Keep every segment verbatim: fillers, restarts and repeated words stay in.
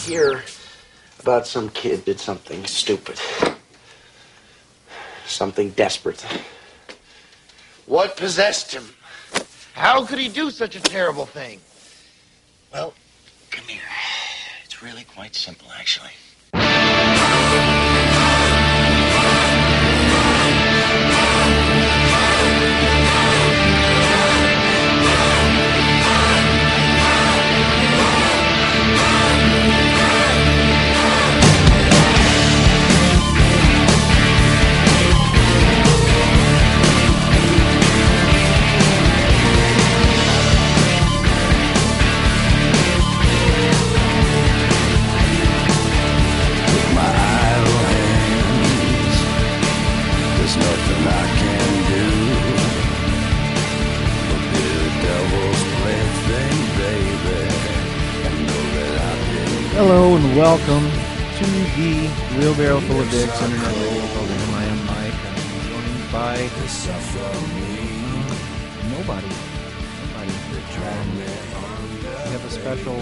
hear about some kid did something stupid. Something desperate. What possessed him? How could he do such a terrible thing? Well, come here. It's really quite simple, actually. Hello and welcome to the Wheelbarrow Full of Dicks Internet Radio program. I am Mike. I'm joined by uh, nobody. Nobody. Um, we have a special,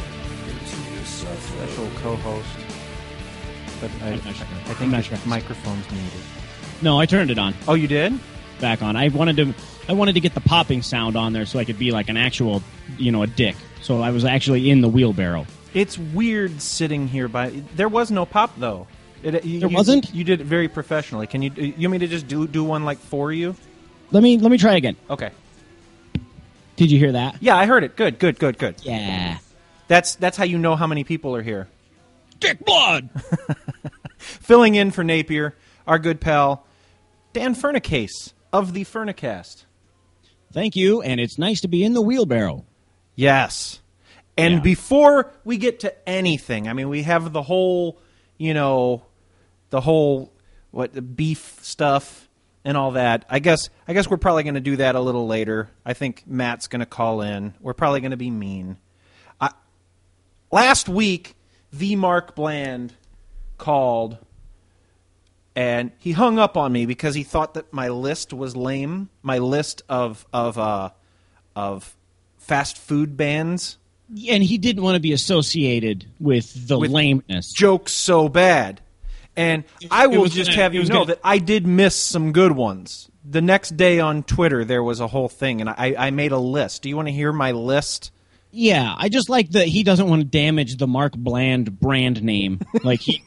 special co-host, but I, I think the sure. microphone's needed. No, I turned it on. Oh, you did? Back on. I wanted to. I wanted to get the popping sound on there so I could be like an actual, you know, a dick. So I was actually in the wheelbarrow. It's weird sitting here by. There was no pop though. It, you, there you, wasn't. You did it very professionally. Can you? You want me to just do do one like for you? Let me let me try again. Okay. Did you hear that? Yeah, I heard it. Good, good, good, good. Yeah. That's that's how you know how many people are here. Dick blood. Filling in for Napier, our good pal Dan Furnicase of the Furnicast. Thank you, and it's nice to be in the wheelbarrow. Yes. And yeah. Before we get to anything, I mean, we have the whole, you know, the whole what the beef stuff and all that. I guess I guess we're probably going to do that a little later. I think Matt's going to call in. We're probably going to be mean. I, last week, the Mark Bland called, and he hung up on me because he thought that my list was lame. My list of of uh, of fast food bands. And he didn't want to be associated with the with lameness. Jokes so bad. And I will just gonna, have you know gonna... that I did miss some good ones. The next day on Twitter, there was a whole thing, and I, I made a list. Do you want to hear my list? Yeah, I just like that he doesn't want to damage the Mark Bland brand name. Like he,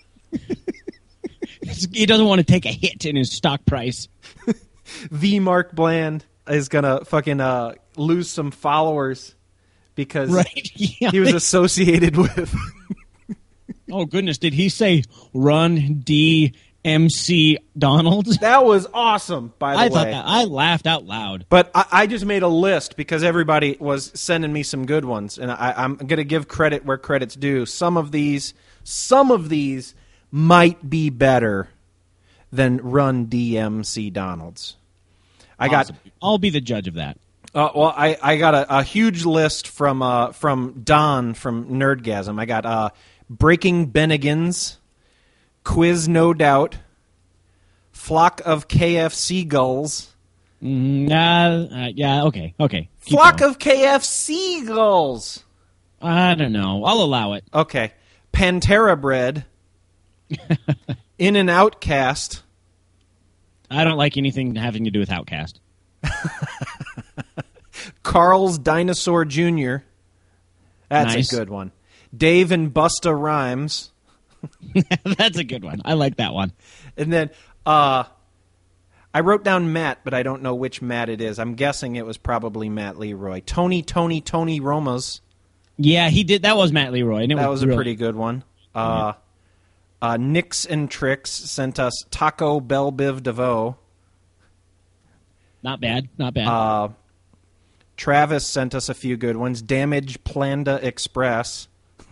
he doesn't want to take a hit in his stock price. The Mark Bland is going to fucking uh, lose some followers. Because right. yeah, he was associated with... Oh, goodness. Did he say Run D M C Donalds? That was awesome, by the I way. Thought that, I laughed out loud. But I, I just made a list because everybody was sending me some good ones. And I, I'm going to give credit where credit's due. Some of these, some of these might be better than Run D M C Donalds. I awesome. got. I'll be the judge of that. Uh, well, I, I got a, a huge list from uh, from Don from Nerdgasm. I got uh, Breaking Bennigan's, Quiz No Doubt, Flock of K F C Gulls. Mm, uh, uh, yeah, okay, okay. Keep Flock going. of K F C Gulls. I don't know. I'll allow it. Okay. Pantera Bread, In and Out Cast. I don't like anything having to do with Outcast. Carl's Dinosaur Junior That's nice. a good one. Dave and Busta Rhymes. That's a good one. I like that one. And then uh, I wrote down Matt, but I don't know which Matt it is. I'm guessing it was probably Matt Leroy. Tony, Tony, Tony Romas. Yeah, he did. That was Matt Leroy. And it that was, was a really... pretty good one. Uh, uh, Nix and Tricks sent us Taco Bell Biv DeVoe. Not bad. Not bad. Uh, Travis sent us a few good ones. Damage Planda Express.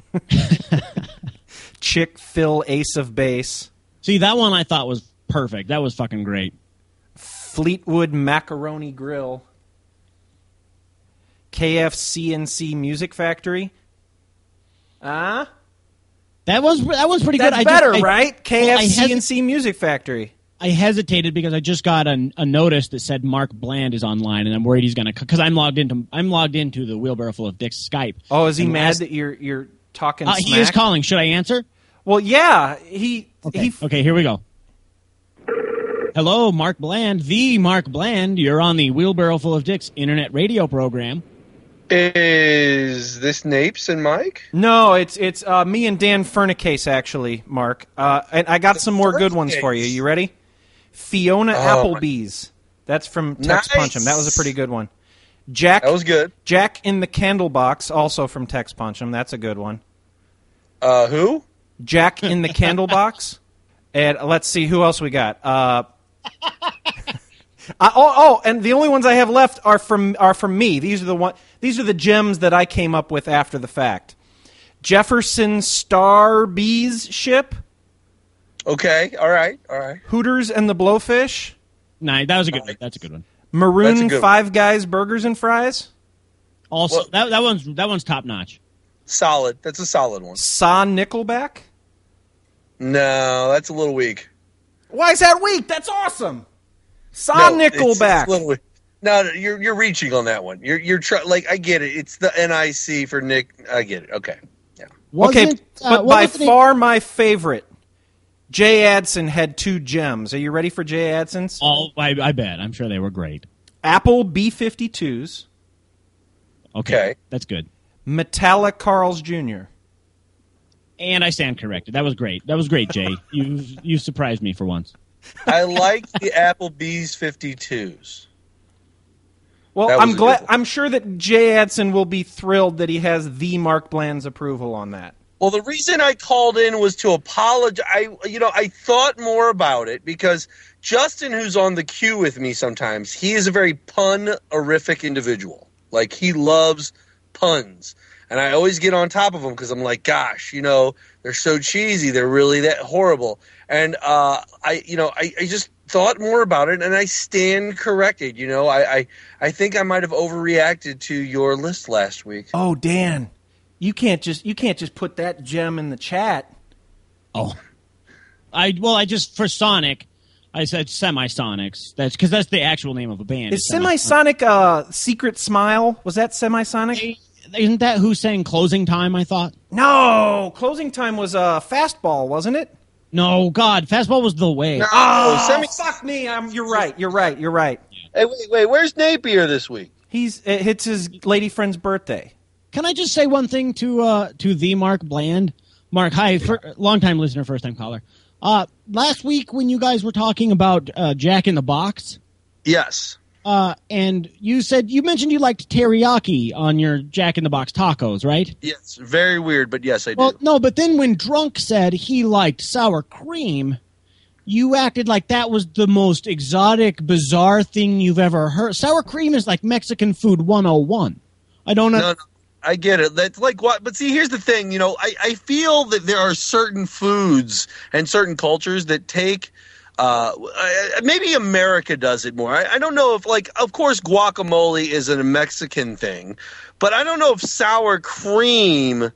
Chick Phil Ace of Base. See, that one I thought was perfect. That was fucking great. Fleetwood Macaroni Grill. K F C N C Music Factory. Ah? Uh? That was that was pretty That's good. That's better, I just, I, right? K F C N C well, Music Factory. I hesitated because I just got a, a notice that said Mark Bland is online, and I'm worried he's gonna because I'm logged into I'm logged into the Wheelbarrow Full of Dicks Skype. Oh, is he and mad last, that you're you're talking Uh, smack. he is calling. Should I answer? Well, yeah, he Okay. he okay, here we go. Hello, Mark Bland, the Mark Bland. You're on the Wheelbarrow Full of Dicks internet radio program. Is this Napes and Mike? No, it's it's uh, me and Dan Furnicase, actually, Mark. Uh, and I got some more good ones for you. You ready? Fiona Oh, Applebee's. That's from Tex Nice. Punch'em. That was a pretty good one. Jack That was good. Jack in the Candlebox, also from Tex Punch'em. That's a good one. Uh, who? Jack in the Candlebox. And let's see who else we got. Uh, I, oh, oh, and the only ones I have left are from are from me. These are the one. These are the gems that I came up with after the fact. Jefferson Starbees ship, Okay, all right, all right. Hooters and the Blowfish, Nah, that was a good one. That's a good one. Maroon That's a good Five Guys Burgers and Fries, Also, Well- that that one's that one's top notch. Solid. That's a solid one. Saw Nickelback. No, that's a little weak. Why is that weak? That's awesome. Saw No, it's- Nickelback. It's a little weak. No, no, you're you're reaching on that one. You're you're try- like I get it. It's the N I C for Nick. I get it. Okay. Yeah. Okay, Wasn't, uh, but what by was the name- far my favorite, Jay Adson had two gems. Are you ready for Jay Adson's? Oh, I, I bet. I'm sure they were great. Apple B fifty-twos, Okay, Okay. that's good. Metallic Carl's Junior And I stand corrected. That was great. That was great, Jay. you you surprised me for once. I like the Applebee's fifty-twos. Well, That was I'm a good glad. one. I'm sure that Jay Adson will be thrilled that he has the Mark Bland's approval on that. Well, the reason I called in was to apologize. I, you know, I thought more about it because Justin, who's on the queue with me sometimes, he is a very pun-orific individual. Like, he loves puns. And I always get on top of them because I'm like, gosh, you know, they're so cheesy. They're really that horrible. And, uh, I, you know, I, I just thought more about it and I stand corrected. You know, I, I, I think I might have overreacted to your list last week. Oh, Dan, you can't just you can't just put that gem in the chat. Oh, I well, I just for Sonic, I said Semisonics. That's because that's the actual name of a band. Is Semisonic uh, Secret Smile? Was that Semisonic? Isn't that who sang Closing Time? I thought. No, Closing Time was a uh, Fastball, wasn't it? No, God, Fastball was the way. No, Oh, semi- fuck me! I'm, you're right. You're right. You're right. Hey, wait, wait, where's Napier this week? He's it, it's his lady friend's birthday. Can I just say one thing to uh, to the Mark Bland? Mark, hi, for, long-time listener, first-time caller. Uh, last week when you guys were talking about uh, Jack in the Box, Yes. uh, and you said you mentioned you liked teriyaki on your Jack in the Box tacos, right? Yes, very weird, but yes, I do. Well, no, but then when Drunk said he liked sour cream, you acted like that was the most exotic, bizarre thing you've ever heard. Sour cream is like Mexican food one oh one. I don't know. no, no, I get it. That's like what, but see, here's the thing. You know, I, I feel that there are certain foods and certain cultures that take. Uh, maybe America does it more. I, I don't know if, like, of course, guacamole is a Mexican thing, but I don't know if sour cream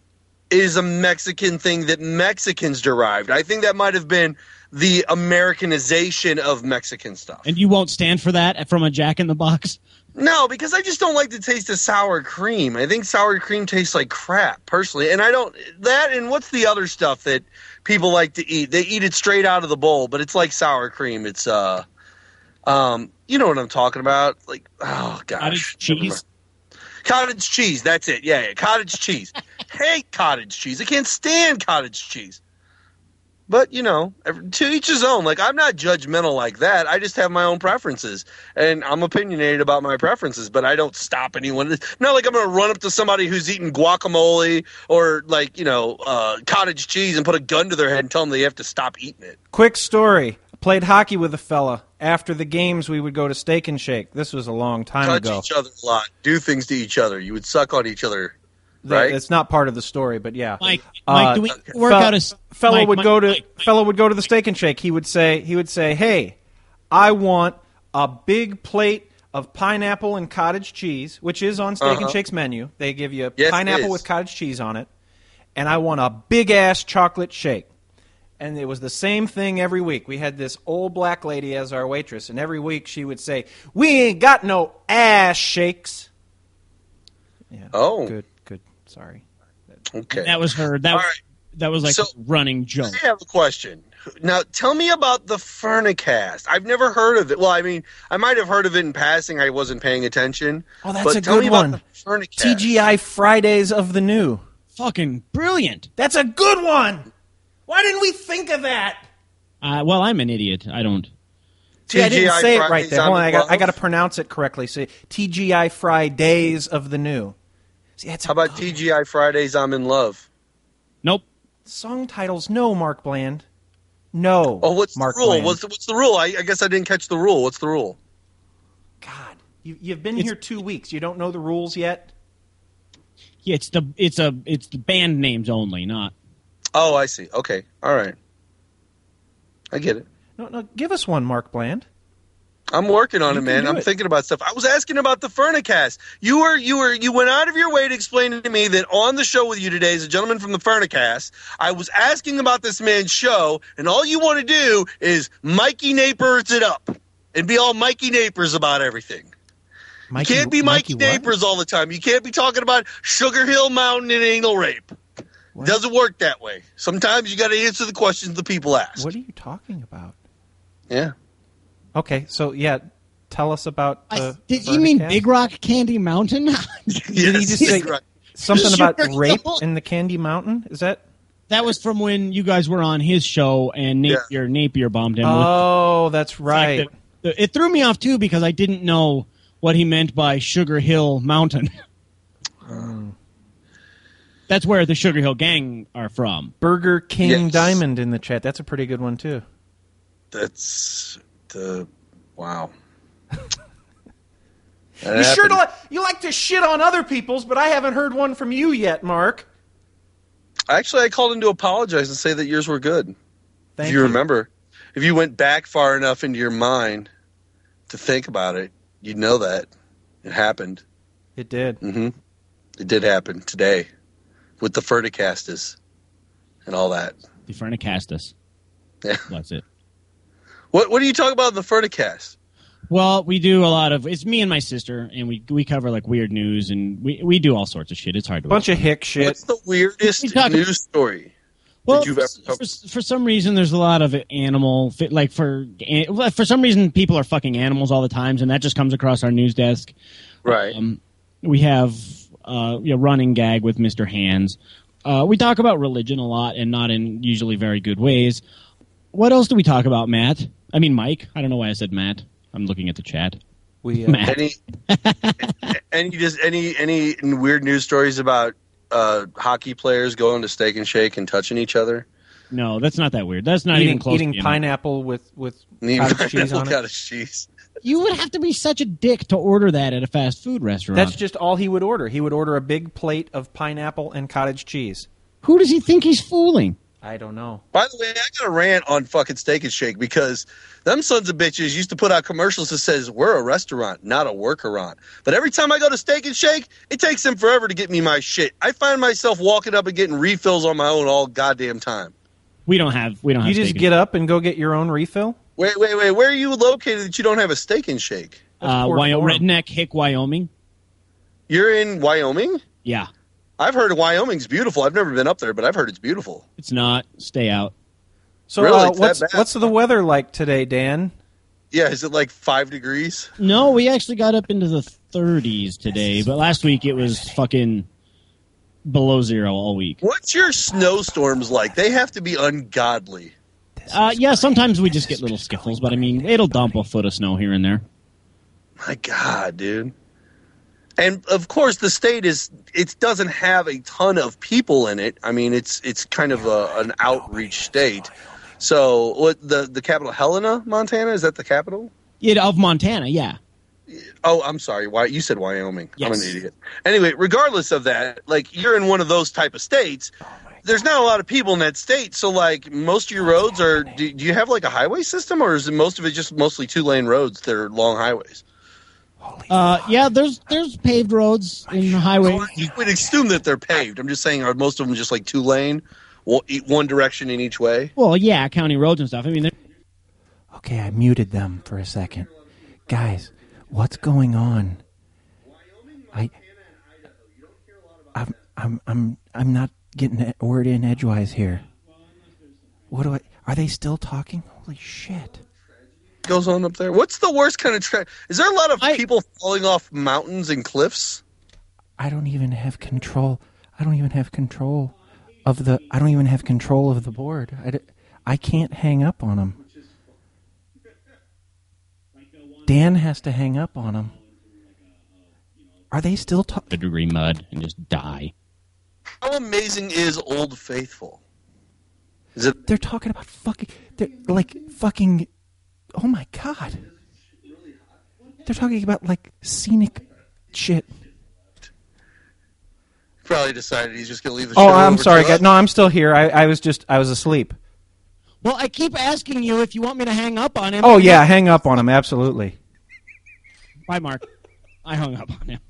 is a Mexican thing that Mexicans derived. I think that might have been the Americanization of Mexican stuff. And you won't stand for that from a Jack in the Box? No, because I just don't like the taste of sour cream. I think sour cream tastes like crap, personally. And I don't – that and what's the other stuff that people like to eat? They eat it straight out of the bowl, but it's like sour cream. It's uh, um, you know what I'm talking about? Like, oh gosh, Cottage cheese? Cottage cheese. That's it. Yeah, yeah, cottage cheese. Hate cottage cheese. I can't stand cottage cheese. But, you know, to each his own. Like, I'm not judgmental like that. I just have my own preferences. And I'm opinionated about my preferences, but I don't stop anyone. Not like I'm going to run up to somebody who's eating guacamole or, like, you know, uh, cottage cheese and put a gun to their head and tell them they have to stop eating it. Quick story. I played hockey with a fella. After the games, we would go to Steak and Shake. This was a long time Touch ago. each other a lot. Do things to each other. You would suck on each other. That- Right? It's not part of the story, but yeah. Mike, Uh, Mike, do we work Fel- out a s- fellow Mike, would Mike, go to Mike, Mike. fellow would go to the Steak and Shake. He would say he would say, "Hey, I want a big plate of pineapple and cottage cheese, which is on Steak and Uh-huh. Shake's menu. They give you Yes, it pineapple is. with cottage cheese on it, and I want a big ass chocolate shake." And it was the same thing every week. We had this old black lady as our waitress, and every week she would say, "We ain't got no ass shakes." Yeah. Oh. Good, good. Sorry. Okay. That was her. That All was, right. that was like So- a running joke. I have a question. Now, tell me about the Furnicast. I've never heard of it. Well, I mean, I might have heard of it in passing. I wasn't paying attention. Oh, that's but a tell good me one. About the Furnicast. T G I Fridays of the New. Fucking brilliant. That's a good one. Why didn't we think of that? Uh, well, I'm an idiot. I don't. See, I didn't say it right Fridays there. Hold on, I'm I in got, love. I got to pronounce it correctly. Say T G I Fridays of the New. See, that's a How about good T G I Fridays? I'm in love. Nope. song titles? No, Mark Bland. No. Oh, what's Mark the rule? Bland. What's the, what's the rule? I, I guess I didn't catch the rule. What's the rule? God, you, you've been It's- here two weeks. You don't know the rules yet. Yeah, it's the it's a it's the band names only, not. Oh, I see. Okay. All right. I get it. No, no. Give us one, Mark Bland. I'm working on You it, can man. do I'm it. thinking about stuff. I was asking about the Furnicast. You were, you were, you went out of your way to explain to me that on the show with you today is a gentleman from the Furnicast. I was asking about this man's show, and all you want to do is Mikey Napers it up and be all Mikey Napers about everything. Mikey, You can't be Mikey, Mikey what? Napers all the time. You can't be talking about Sugar Hill Mountain and anal rape. What? Doesn't work that way. Sometimes you got to answer the questions the people ask. What are you talking about? Yeah. Okay, so yeah, tell us about. I, The did you mean Furnicast. Big Rock Candy Mountain? Did he just say- Something about Sugar rape Hill. in the Candy Mountain? Is that? That was from when you guys were on his show and Napier Napier bombed him. with- Oh, that's It's right. like the- the- it threw me off too because I didn't know what he meant by Sugar Hill Mountain. That's where the Sugar Hill Gang are from. Burger King Yes. Diamond in the chat. That's a pretty good one too. That's the wow. You sure like you like to shit on other people's, but I haven't heard one from you yet, Mark. Actually, I called in to apologize and say that yours were good. Thank if you, remember, if you went back far enough into your mind to think about it, you'd know that it happened. It did. Mm-hmm. It did happen today with the Furnicastas and all that. The Furnicastus. Yeah. That's it. What What do you talk about in the Furnicast? Well, we do a lot of. It's me and my sister, and we we cover like weird news, and we we do all sorts of shit. It's hard to. Bunch of hick shit. What's the weirdest We talk- news story well, that you've ever for, for, for some reason, there's a lot of animal fit. Like for well, for some reason, people are fucking animals all the times, and that just comes across our news desk. Right. Um, we have uh, a running gag with Mister Hands. Uh, we talk about religion a lot, and not in usually very good ways. What else do we talk about, Matt? I mean, Mike. I don't know why I said Matt. I'm looking at the chat. We uh, Matt. Any any just any any weird news stories about uh, hockey players going to Steak and Shake and touching each other? No, that's not that weird. That's not even eating close. eating to, you know. pineapple with with And even cottage cheese on it. cottage cheese. You would have to be such a dick to order that at a fast food restaurant. That's just all he would order. He would order a big plate of pineapple and cottage cheese. Who does he think he's fooling? I don't know. By the way, I got a rant on fucking Steak and Shake because them sons of bitches used to put out commercials that says we're a restaurant, not a workerant. But every time I go to Steak and Shake, it takes them forever to get me my shit. I find myself walking up and getting refills on my own all goddamn time. We don't have. We don't have. You just steak get up and go get your own refill? Wait, wait, wait. Where are you located that you don't have a Steak and Shake? and- uh, Port Wyoming, Forum. redneck hick Wyoming. You're in Wyoming? Yeah, I've heard Wyoming's beautiful. I've never been up there, but I've heard it's beautiful. it's not. Stay out. So Really? uh, It's that what's bad? what's the weather like today, Dan? Yeah, is it like five degrees? No, we actually got up into the thirties today, but last week it was fucking below zero all week. What's your snowstorms like? They have to be ungodly. Uh, yeah, sometimes we just get little skiffles, but I mean, it'll dump a foot of snow here and there. My God, dude. And of course, the state is it doesn't have a ton of people in it. I mean, it's it's kind of a, an outreach state. So, what the the capital, Helena, Montana, is that the capital? Yeah, of Montana, yeah. Oh, I'm sorry. Why you said Wyoming? I'm Yes. an idiot. Anyway, regardless of that, like you're in one of those type of states. There's not a lot of people in that state, so like most of your roads are. Do, do you have like a highway system, or is it most of it just mostly two lane roads? They're long highways. Uh, yeah, there's there's paved roads in the highway. Well, you would assume that they're paved. I'm just saying, are most of them just like two lane, one one direction in each way? Well, yeah, county roads and stuff. I mean, they're- Okay, I muted them for a second. Guys, what's going on? I, I'm, I'm I'm I'm I'm not getting a word in edgewise here. What do I? Are they still talking? Holy shit! Goes on up there. What's the worst kind of tragedy? Is there a lot of I- people falling off mountains and cliffs? I don't even have control. I don't even have control of the. I don't even have control of the board. I, d- I can't hang up on them. Dan has to hang up on them. Are they still talking? The degree mud and just die. How amazing is Old Faithful? Is it? They're talking about fucking. They're like fucking. Oh my god. They're talking about like scenic shit. Probably decided he's just going to leave the show. Oh, I'm over sorry, to guys. us. No, I'm still here. I, I was just. I was asleep. Well, I keep asking you if you want me to hang up on him. Oh yeah, hang up on him. Absolutely. Bye, Mark. I hung up on him.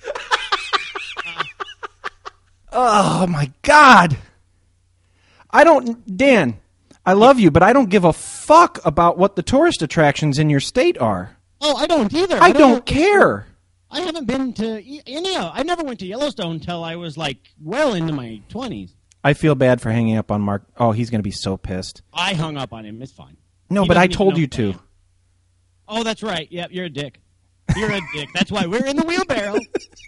Oh my god. I don't. Dan, I love you, but I don't give a fuck about what the tourist attractions in your state are. Oh, I don't either. I don't care. I haven't been to e- any of. I never went to Yellowstone until I was like well into my twenties. I feel bad for hanging up on Mark. Oh, he's going to be so pissed. I hung up on him. It's fine. No, He but I doesn't even told know you who I to. am. Oh, that's right. Yep, you're a dick. You're a dick. That's why we're in the wheelbarrow.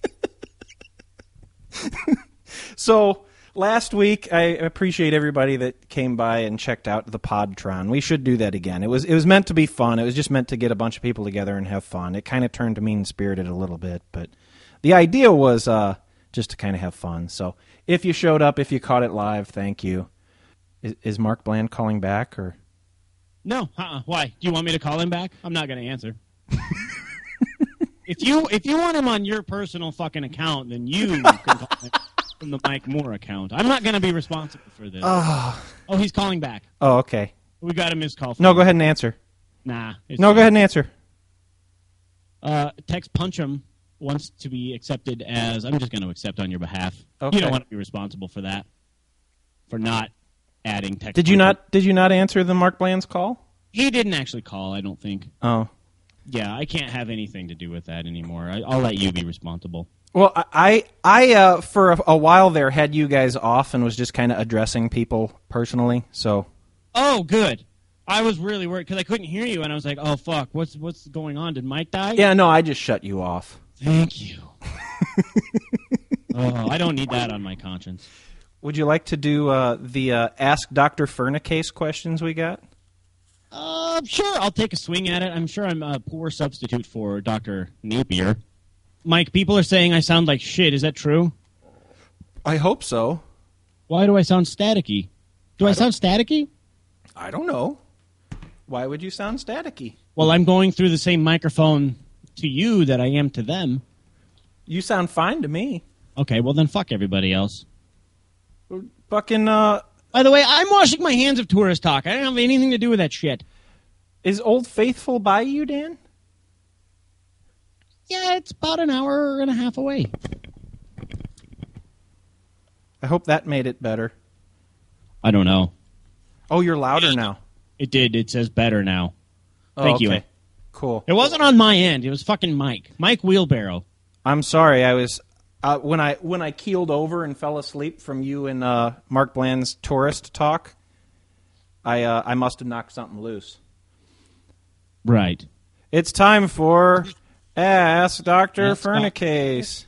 So last week, I appreciate everybody that came by and checked out the Podtron. We should do that again. It was it was meant to be fun. It was just meant to get a bunch of people together and have fun. It kind of turned to mean spirited a little bit, but the idea was uh, just to kind of have fun. So if you showed up, if you caught it live, thank you. Is, is Mark Bland calling back or? No, uh-uh. Why? Do you want me to call him back? I'm not going to answer. if you if you want him on your personal fucking account, then you can call him from the Mike Moore account. I'm not going to be responsible for this. Oh, Oh, he's calling back. oh, okay. We got a missed call. From No, him. go ahead and answer. Nah. it's No, fine. go ahead and answer. Uh, Tex Punchum wants to be accepted as. I'm just going to accept on your behalf. Okay. You don't want to be responsible for that. For not adding Tex. Did you Punchum. not? Did you not answer the Mark Bland's call? He didn't actually call. I don't think. Oh. Yeah, I can't have anything to do with that anymore. I, I'll let you be responsible. Well, I, I uh, for a, a while there had you guys off and was just kind of addressing people personally. So, Oh, good. I was really worried because I couldn't hear you, and I was like, "Oh fuck, what's what's going on? Did Mike die?" yeah, no, I just shut you off. Thank you. Oh, I don't need that on my conscience. Would you like to do uh, the uh, Ask Doctor Furnicase questions we got? Uh, sure, I'll take a swing at it. I'm sure I'm a poor substitute for Doctor Napier. Mike, people are saying I sound like shit. Is that true? I hope so. Why do I sound staticky? Do I, I sound staticky? I don't know. Why would you sound staticky? Well, I'm going through the same microphone to you that I am to them. You sound fine to me. Okay, well then fuck everybody else. Fucking, uh, By the way, I'm washing my hands of tourist talk. I don't have anything to do with that shit. is Old Faithful by you, Dan? Yeah, it's about an hour and a half away. I hope that made it better. I don't know. Oh, you're louder now. It did. It says better now. Oh, Thank you. okay. Cool. It wasn't on my end. It was fucking Mike. Mike Wheelbarrow. I'm sorry. I was uh, when I when I keeled over and fell asleep from you and uh, Mark Bland's tourist talk. I uh, I must have knocked something loose. Right. It's time for Ask Doctor Ask Doc- Furnicase.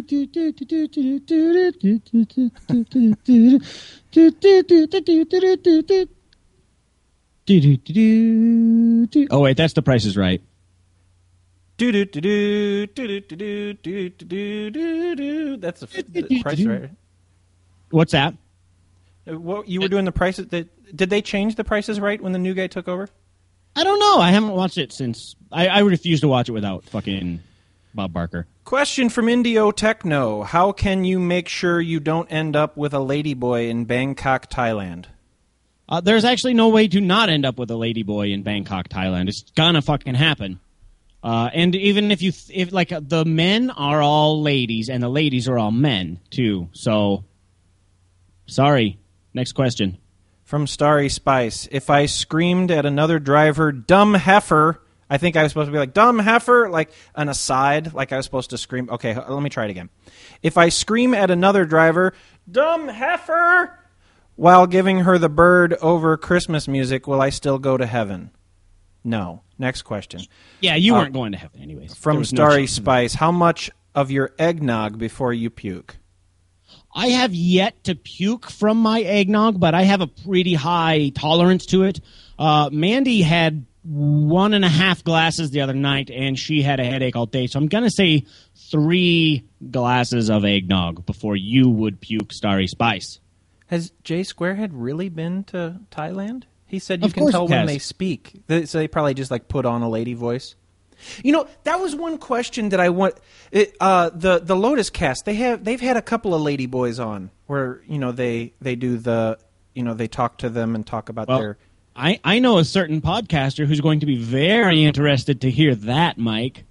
Oh wait, that's The Price is Right. Do do do do do do do do do do do. That's the, the price, right? What's that? Uh, What you were doing the prices? That did they change the prices right when the new guy took over? I don't know. I haven't watched it since. I, I refuse to watch it without fucking Bob Barker. Question from Indio Techno: how can you make sure you don't end up with a ladyboy in Bangkok, Thailand? Uh, there's actually no way to not end up with a ladyboy in Bangkok, Thailand. It's gonna fucking happen. Uh, and even if you, th- if like uh, the men are all ladies and the ladies are all men too. So, sorry. Next question. From Starry Spice: if I screamed at another driver, "Dumb heifer," I think I was supposed to be like, "Dumb heifer," like an aside, like I was supposed to scream. Okay, h- let me try it again. If I scream at another driver, Dumb heifer! While giving her the bird over Christmas music, will I still go to heaven? No. Next question. Yeah, you Uh, weren't going to heaven anyways. There From was no Starry chance of that. Spice, how much of your eggnog before you puke? I have yet to puke from my eggnog, but I have a pretty high tolerance to it. Uh, Mandy had one and a half glasses the other night, and she had a headache all day. So I'm going to say three glasses of eggnog before you would puke, Starry Spice. Has Jay Squarehead really been to Thailand? He said you Of can course tell he when has. they speak. They- So they probably just like put on a lady voice. You know, that was one question that I want. It, uh, the the Lotus Cast, they have they've had a couple of lady boys on where you know they they do the you know they talk to them and talk about Well, their. I, I know a certain podcaster who's going to be very interested to hear that, Mike.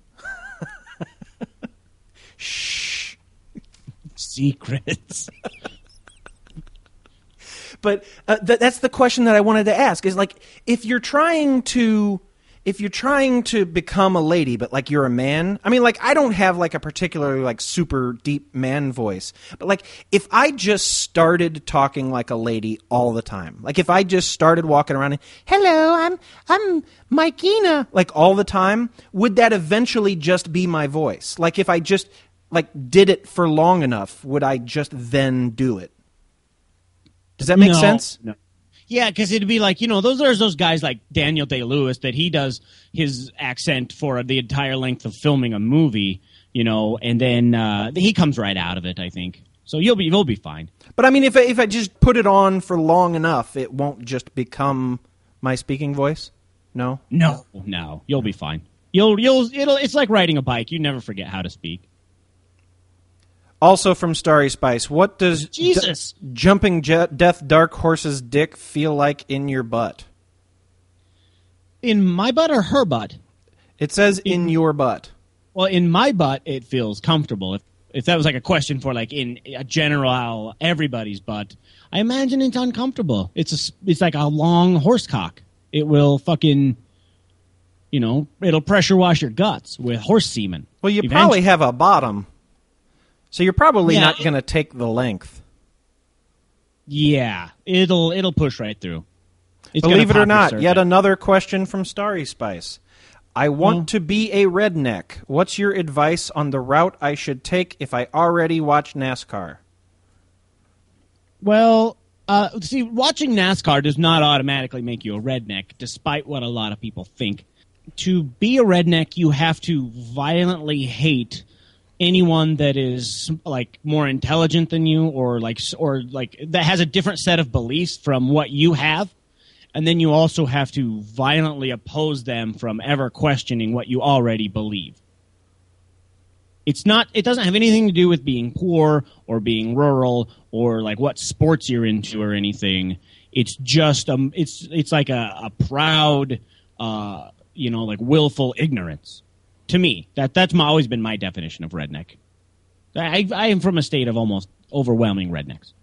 Shh. Secrets. But uh, th- that's the question that I wanted to ask is like if you're trying to if you're trying to become a lady but like you're a man. I mean like I don't have like a particularly like super deep man voice. But like if I just started talking like a lady all the time. Like if I just started walking around and hello, I'm I'm Mikina like all the time, would that eventually just be my voice? Like if I just like did it for long enough, would I just then do it? Does that make No, sense? No. Yeah, because it'd be like, you know, those there's those guys like Daniel Day-Lewis that he does his accent for the entire length of filming a movie, you know, and then uh, he comes right out of it, I think. So you'll be you'll be fine. But I mean, if I, if I just put it on for long enough, it won't just become my speaking voice. No. No, no, you'll be fine. You'll you'll it'll it's like riding a bike. You never forget how to speak. Also from Starry Spice, what does Jesus. d- jumping je- Death Dark Horse's dick feel like in your butt? In my butt or her butt? It says in your butt. Well, in my butt, it feels comfortable. If if that was like a question for like in a general everybody's butt, I imagine it's uncomfortable. It's a s- it's like a long horse cock. It will fucking, you know, it'll pressure wash your guts with horse semen. Well, you Eventually. probably have a bottom, so you're probably Yeah. not going to take the length. Yeah, it'll it'll push right through. It's gonna Believe it or pop your not, circuit. yet another question from Starry Spice. I want Well- to be a redneck. What's your advice on the route I should take if I already watch NASCAR? Well, uh, see, watching NASCAR does not automatically make you a redneck, despite what a lot of people think. To be a redneck, you have to violently hate anyone that is like more intelligent than you, or like, or like that has a different set of beliefs from what you have, and then you also have to violently oppose them from ever questioning what you already believe. It's not. It doesn't have anything to do with being poor or being rural or like what sports you're into or anything. It's just um. It's it's like a, a proud, uh, you know, like willful ignorance. To me, that that's my, always been my definition of redneck. I I am from a state of almost overwhelming rednecks.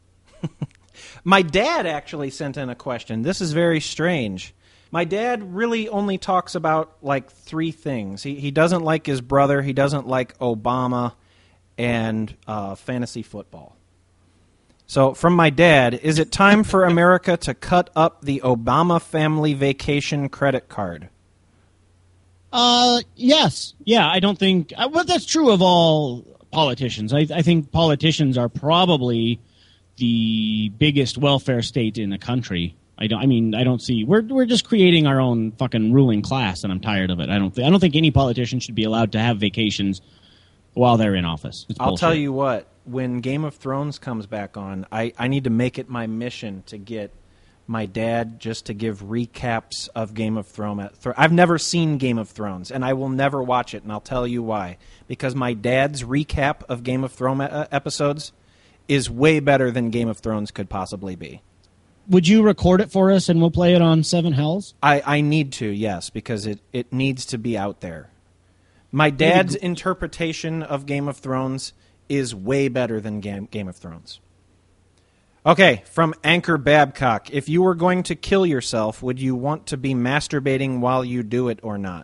My dad actually sent in a question. This is very strange. My dad really only talks about like three things. He he doesn't like his brother. He doesn't like Obama, and uh, fantasy football. So, from my dad, is it time for America to cut up the Obama family vacation credit card? Uh, yes, yeah. I don't think. Uh, well, that's true of all politicians. I I think politicians are probably the biggest welfare state in the country. I don't. I mean, I don't see. We're we're just creating our own fucking ruling class, and I'm tired of it. I don't. Th- I don't think any politician should be allowed to have vacations while they're in office. It's I'll bullshit. tell you what. When Game of Thrones comes back on, I, I need to make it my mission to get my dad just to give recaps of Game of Thrones. I've never seen Game of Thrones, and I will never watch it, and I'll tell you why. Because my dad's recap of Game of Thrones episodes is way better than Game of Thrones could possibly be. Would you record it for us, and we'll play it on Seven Hells? I, I need to, yes, because it, it needs to be out there. My dad's interpretation of Game of Thrones is way better than Game, Game of Thrones. Okay, from Anchor Babcock. If you were going to kill yourself, would you want to be masturbating while you do it or not?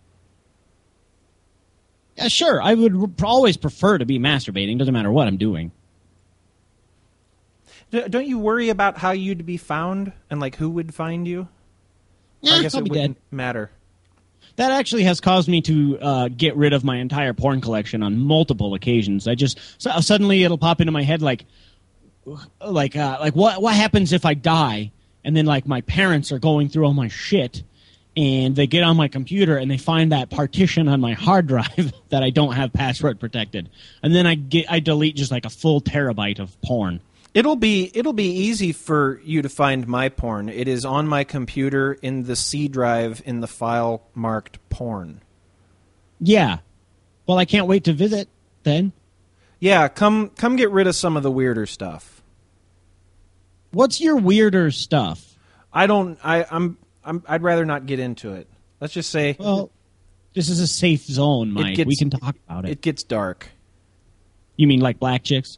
Yeah, sure. I would always prefer to be masturbating. Doesn't matter what I'm doing. D- don't you worry about how you'd be found and like who would find you? Yeah, I guess I'll it be wouldn't dead. matter. That actually has caused me to uh, get rid of my entire porn collection on multiple occasions. I just so, suddenly it'll pop into my head like, like, uh, like what what happens if I die? And then like my parents are going through all my shit, and they get on my computer and they find that partition on my hard drive that I don't have password protected, and then I get I delete just like a full terabyte of porn. It'll be it'll be easy for you to find my porn. It is on my computer in the C drive in the file marked porn. Yeah, well, I can't wait to visit then. Yeah, come come get rid of some of the weirder stuff. What's your weirder stuff? I don't. I, I'm. I'm. I'd rather not get into it. Let's just say Well, this is a safe zone, Mike. gets- we can talk about it. it gets dark. You mean like black chicks?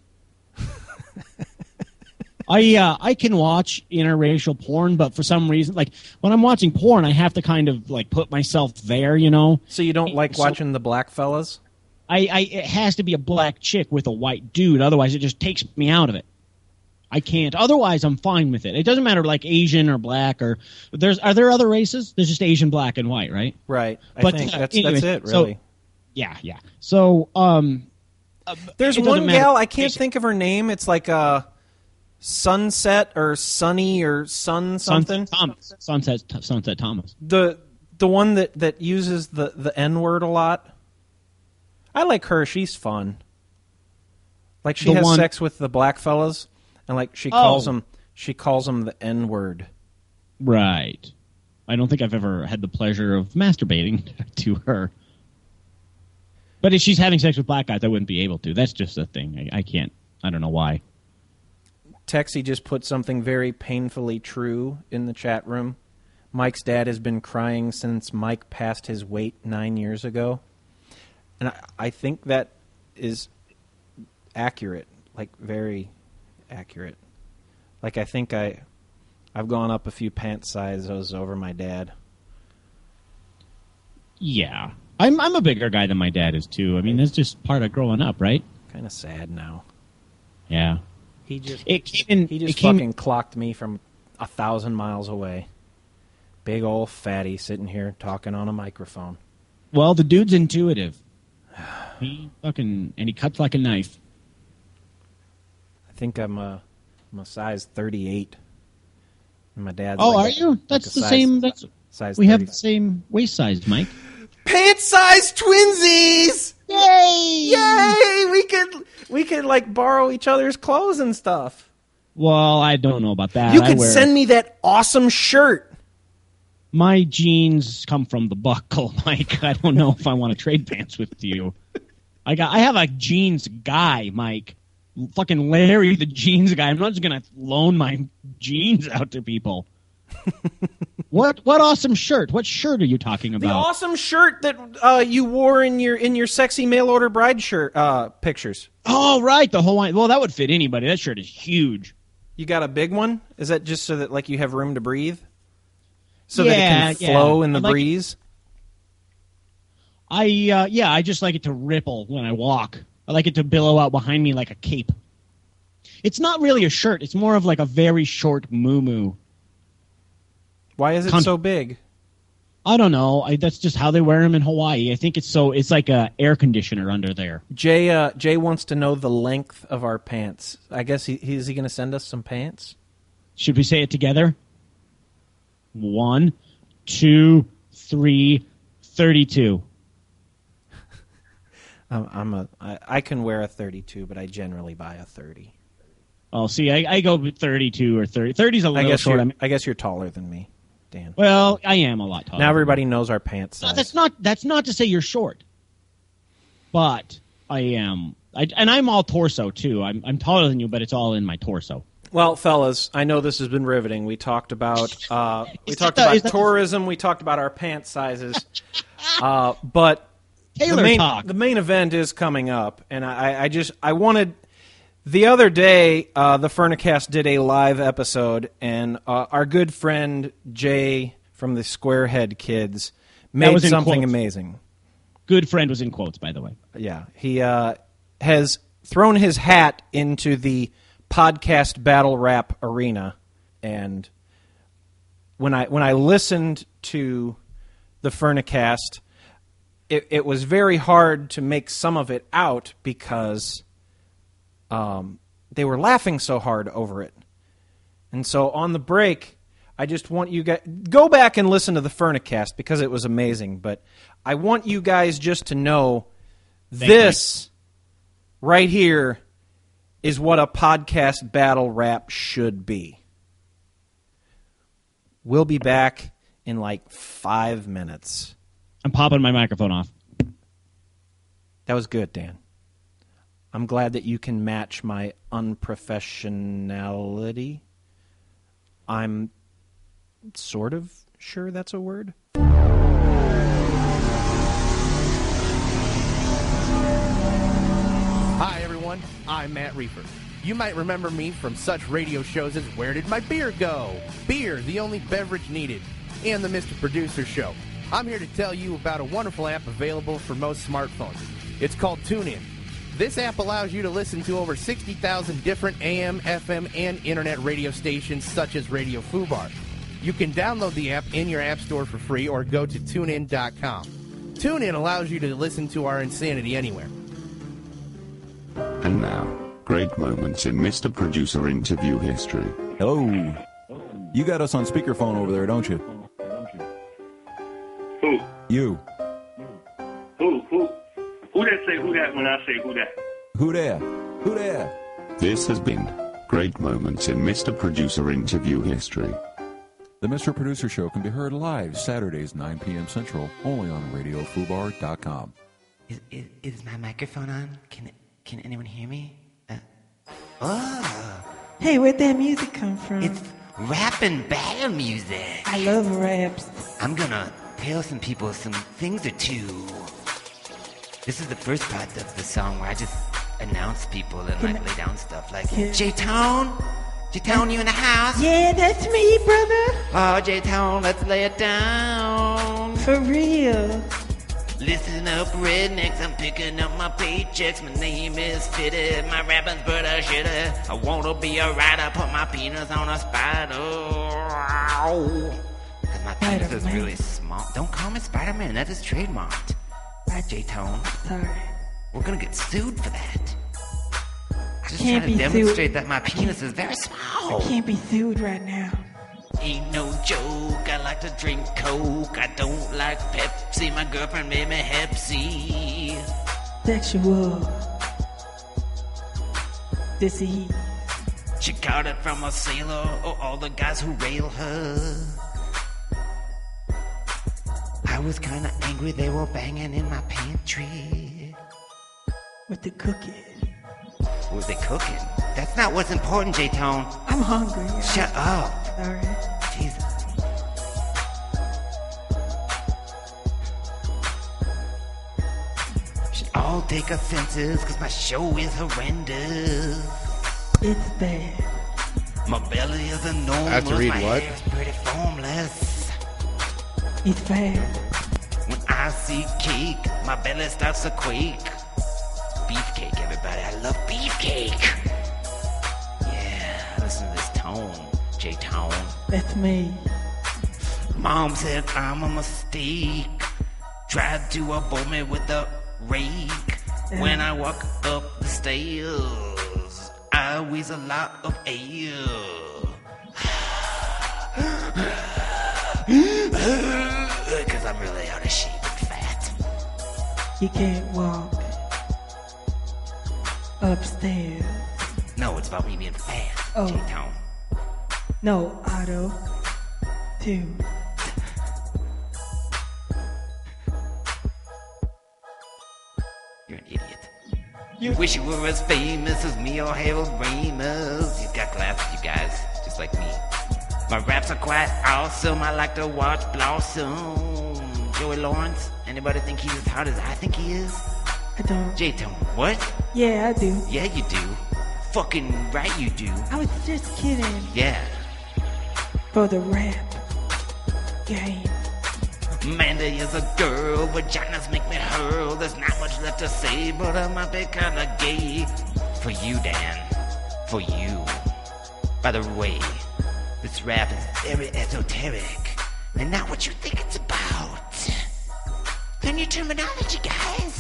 I uh, I can watch interracial porn, but for some reason, like when I'm watching porn, I have to kind of like put myself there, you know. So you don't like So- watching the black fellas? I, I it has to be a black chick with a white dude, otherwise it just takes me out of it. I can't. Otherwise, I'm fine with it. It doesn't matter like Asian or black or there's. Are there other races? There's just Asian, black, and white, right? Right. I But, think uh, that's anyway, that's it. so- Really. Yeah, yeah. So, um, There's it doesn't one matter. gal I can't think of her name. It's like a Sunset or Sunny or Sun something. Sunset Thomas. Sunset, Sunset Thomas. The the one that, that uses the, the N word a lot. I like her. She's fun. Like she The has one- sex with the black fellas, and like she calls Oh. them she calls them the N word. Right. I don't think I've ever had the pleasure of masturbating to her. But if she's having sex with black guys, I wouldn't be able to. That's just a thing. I, I can't. I don't know why. Texie just put something very painfully true in the chat room. Mike's dad has been crying since Mike passed his weight nine years ago. And I, I think that is accurate, like very accurate. Like I think I, I've gone up a few pant sizes over my dad. Yeah. I'm I'm a bigger guy than my dad is, too. I mean, that's just part of growing up, right? Kind of sad now. Yeah. He just It came in. he it just came, fucking clocked me from a thousand miles away. Big old fatty sitting here talking on a microphone. Well, the dude's intuitive. He fucking. And he cuts like a knife. I think I'm a, I'm a size thirty-eight. And my dad's Oh, like are a- you? like That's a the size- same. That's Size We have thirty. the same waist size, Mike. Pant size twinsies! Yay! Yay! We could we could like borrow each other's clothes and stuff. Well, I don't know about that. You I could wear, send me that awesome shirt. My jeans come from the buckle, Mike. I don't know if I want to trade pants with you. I got. I have a jeans guy, Mike. Fucking Larry, the jeans guy. I'm not just gonna loan my jeans out to people. What? What awesome shirt? What shirt are you talking The about? awesome shirt that uh, you wore in your in your sexy mail order bride shirt uh, pictures. Oh, right, the Hawaiian. Well, that would fit anybody. That shirt is huge. You got a big one? Is that just so that like you have room to breathe? So Yeah, that it can flow yeah. in the I like it. breeze? I uh, yeah, I just like it to ripple when I walk. I like it to billow out behind me like a cape. It's not really a shirt. It's more of like a very short muumuu. Why is it Con- so big? I don't know. I, that's just how they wear them in Hawaii. I think it's so. It's like a air conditioner under there. Jay uh, Jay wants to know the length of our pants. I guess he, he is he going to send us some pants? Should we say it together? One, two, three, thirty-two. I'm, I'm a I, I can wear a thirty-two, but I generally buy a thirty. Oh, see, I, I go with thirty-two or thirty. thirty's a I little guess short. you're, I mean, I guess you're taller than me, Dan. well, I am a lot taller. Now everybody knows our pants No, size. that's not. That's not to say you're short. But I am, I, and I'm all torso too. I'm I'm taller than you, but it's all in my torso. Well, fellas, I know this has been riveting. We talked about uh, we Is talked that the- about is that the- tourism. We talked about our pant sizes. uh, but Taylor the main talk. the main event is coming up, and I, I just I wanted the other day uh, the Furnicast did a live episode, and uh, our good friend Jay from the Squarehead Kids made was in something quotes. amazing. Good friend was in quotes, by the way. Yeah, he uh, has thrown his hat into the podcast battle rap arena, and when I when I listened to the Furnicast, it, it was very hard to make some of it out because um, they were laughing so hard over it. And so on the break, I just want you guys go back and listen to the Furnicast because it was amazing. But I want you guys just to know Thank this you. right here is what a podcast battle rap should be. We'll be back in like five minutes. I'm popping my microphone off. That was good, Dan. I'm glad that you can match my unprofessionality. I'm sort of sure that's a word. Hi, everyone. I'm Matt Reefer. You might remember me from such radio shows as Where Did My Beer Go? Beer, the only beverage needed, and the Mister Producer Show. I'm here to tell you about a wonderful app available for most smartphones. It's called TuneIn. This app allows you to listen to over sixty thousand different A M, F M, and internet radio stations such as Radio Fubar. You can download the app in your app store for free or go to tune in dot com. TuneIn allows you to listen to our insanity anywhere. And now, great moments in Mister Producer interview history. Hello. You got us on speakerphone over there, don't you? Who? You. Who? Who? Who that say who that when I say who that? Who there? Who there? This has been Great Moments in Mister Producer interview history. The Mister Producer Show can be heard live Saturdays, nine p.m. Central, only on radio fubar dot com. Is, is, is my microphone on? Can can anyone hear me? Uh, oh, Hey, where'd that music come from? it's rap and battle music. I love raps. I'm gonna tell some people some things or two. This is the first part of the song where I just announce people and Can like I- lay down stuff like Can- J-Tone? J-Tone, you in the house? Yeah, that's me, brother. Oh, J-Tone, let's lay it down. For real. Listen up, rednecks, I'm picking up my paychecks. My name is Fitted, my rapping's brother shitter. I wanna be a writer, put my penis on a spider. Cause my penis is Spider-Man. really small. Don't call me Spider-Man, that is trademarked. Right, J-Tone? Sorry. We're gonna get sued for that. I just Can't try to be sued. demonstrate that my penis is very small. I can't be sued right now. Ain't no joke, I like to drink Coke. I don't like Pepsi, my girlfriend made me Hepsi. Sexual disease. She got it from a sailor or all the guys who rail her. I was kinda angry they were banging in my pantry. With the cookie. Was they cooking? That's not what's important, J-Tone. I'm hungry. Shut up. Sorry. Jesus. Should all take offenses, cause my show is horrendous. It's bad. My belly is enormous. I have to read my what? hair's pretty formless. It's bad. When I see cake, my belly starts to quake. Beefcake, everybody. I love beefcake. Yeah, listen to this tone, J-Tone. That's me. Mom said I'm a mistake. Tried to abort me with a rake. When I walk up the stairs, I wheeze a lot of air. Cause I'm really out of shape and fat. You can't walk upstairs. No, it's about me being fat, Oh. J-Tone. No, Otto. Two. You're an idiot. You wish you were as famous as me or Harold Ramis. He's got glasses, you guys, just like me. My raps are quite awesome. I like to watch Blossom. Joey Lawrence. Anybody think he's as hot as I think he is? I don't. J-Tone, what? Yeah, I do. Yeah, you do. Fucking right, you do. I was just kidding. Yeah. For the rap game. Amanda is a girl, vaginas make me hurl. There's not much left to say, but I might be kinda gay. For you, Dan. for you. By the way, this rap is very esoteric and not what you think it's about. Learn your terminology, guys.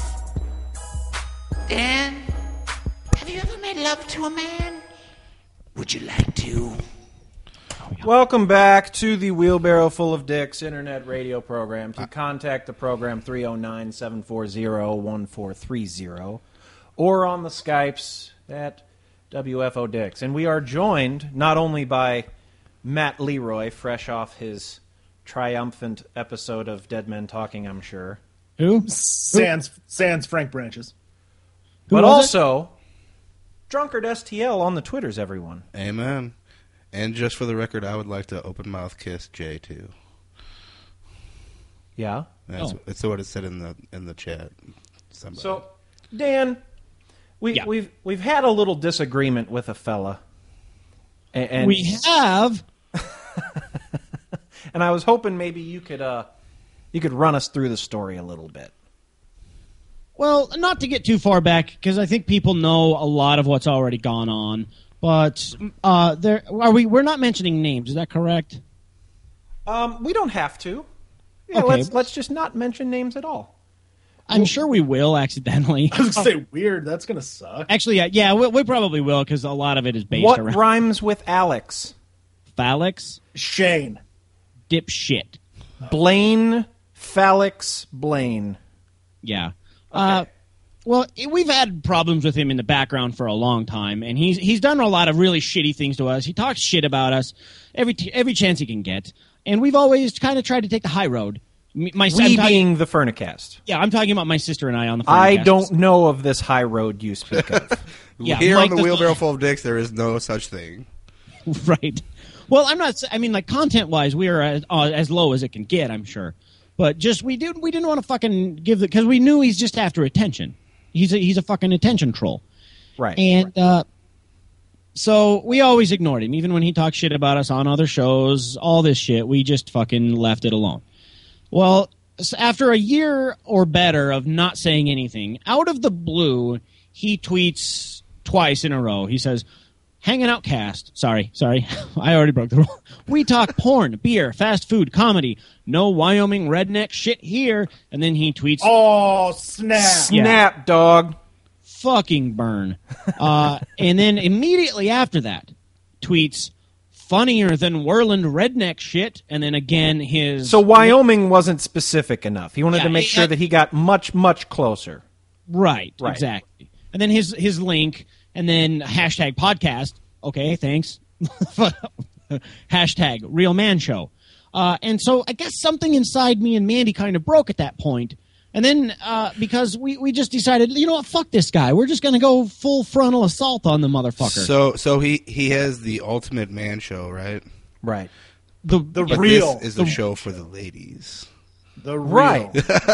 Dan, have you ever made love to a man? Would you like to? Welcome back to the Wheelbarrow Full of Dicks internet radio program. To contact the program, three oh nine, seven four zero, one four three zero, or on the Skypes at W F O Dicks. And we are joined not only by Matt Leroy, fresh off his triumphant episode of Dead Men Talking, I'm sure. Who? Sans, Sans Frank Branches. But was also, Drunkard S T L on the Twitters, everyone. Amen. And just for the record, I would like to open mouth kiss Jay too. Yeah? That's, Oh. that's what it said in the in the chat. Somebody. So, Dan, we, Yeah. we've we've had a little disagreement with a fella. And, and We have. and I was hoping maybe you could uh you could run us through the story a little bit. Well, not to get too far back, because I think people know a lot of what's already gone on. But uh, there are we. We're not mentioning names. Is that correct? Um, we don't have to. Yeah, Okay. let's let's just not mention names at all. I'm sure we will accidentally. I was going to say weird. That's going to suck. Actually, yeah, yeah we, we probably will, because a lot of it is based What around rhymes with Alex? Phallics, Shane. dipshit. Blaine, Phallics, Blaine. Yeah. Uh, well, we've had problems with him in the background for a long time, and he's he's done a lot of really shitty things to us. He talks shit about us every t- every chance he can get, and we've always kind of tried to take the high road. Me- My We I'm talking- being the Furnicast. yeah, I'm talking about my sister and I on the. I Furnicast. don't know of this high road you speak of. Yeah, Here Mike on the does Wheelbarrow not- Full of Dicks, there is no such thing. Right. Well, I'm not. I mean, like content wise, we are as, uh, as low as it can get. I'm sure, but just we did. We didn't want to fucking give the because we knew he's just after attention. He's a, he's a fucking attention troll. Right. And uh, so we always ignored him, even when he talked shit about us on other shows. All this shit, we just fucking left it alone. Well, s- after a year or better of not saying anything, out of the blue, he tweets twice in a row. He says, "Hanging Out Cast." Sorry, sorry, I already broke the rule. We talk porn, beer, fast food, comedy. No Wyoming redneck shit here. And then he tweets, Oh, snap. Snap, dog. fucking burn. Uh, and then immediately after that, tweets, funnier than Whirland redneck shit. And then again, his. So Wyoming wasn't specific enough. He wanted Yeah, to make he- sure that he got much, much closer. Right, Right. exactly. And then his his link, and then hashtag podcast. Okay, thanks. Hashtag real man show. Uh, and so I guess something inside me and Mandy kind of broke at that point. And then uh, because we, we just decided, you know what, fuck this guy. We're just going to go full frontal assault on the motherfucker. So, so he he has the ultimate man show, right? Right. the The But real. this is the show for the ladies. The real. Right.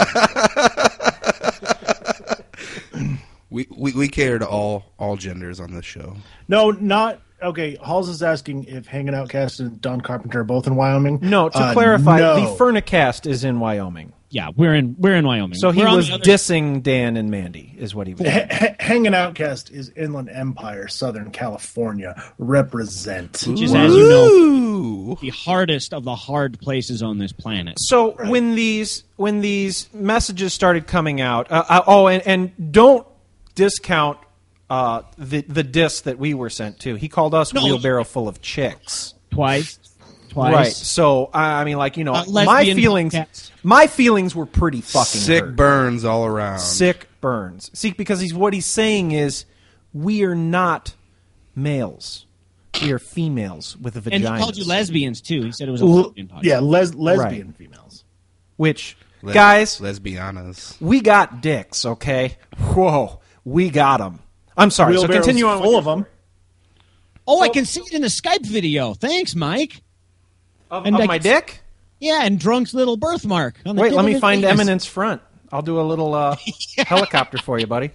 We, we we cater to all all genders on this show. No, not. Okay, Halls is asking if Hanging Out Cast and Don Carpenter are both in Wyoming. No, to Uh, clarify, no. the Furnicast is in Wyoming. yeah, we're in we're in Wyoming. So he We're on was the other- dissing Dan and Mandy, is what he was H- doing. H- Hanging Out Cast is Inland Empire, Southern California. Represent. which is, as you know, Ooh. the hardest of the hard places on this planet. So when these when these messages started coming out, uh, uh, oh, and, and don't discount uh, the the diss that we were sent to. He called us No. Wheelbarrow Full of Chicks. Twice. Twice. Right. So I I mean, like you know, Uh, my lesbian feelings, podcast. my feelings were pretty fucking Sick hurt. burns all around. Sick burns. See, because he's what he's saying is, we are not males. We are females with a And vagina. he called you lesbians, too. He said it was a L- lesbian podcast. yeah, les- lesbian Right. females. Which, Les- guys, lesbianas. we got dicks, okay? Whoa, we got them. I'm sorry. So Wheelbarrow's continue on. full with of them. Oh, I can see it in the Skype video. Thanks, Mike. Of, And of I my can- dick? Yeah, and Drunk's little birthmark. On the Wait, tip let of me his find penis. Eminence front. I'll do a little uh, helicopter for you, buddy.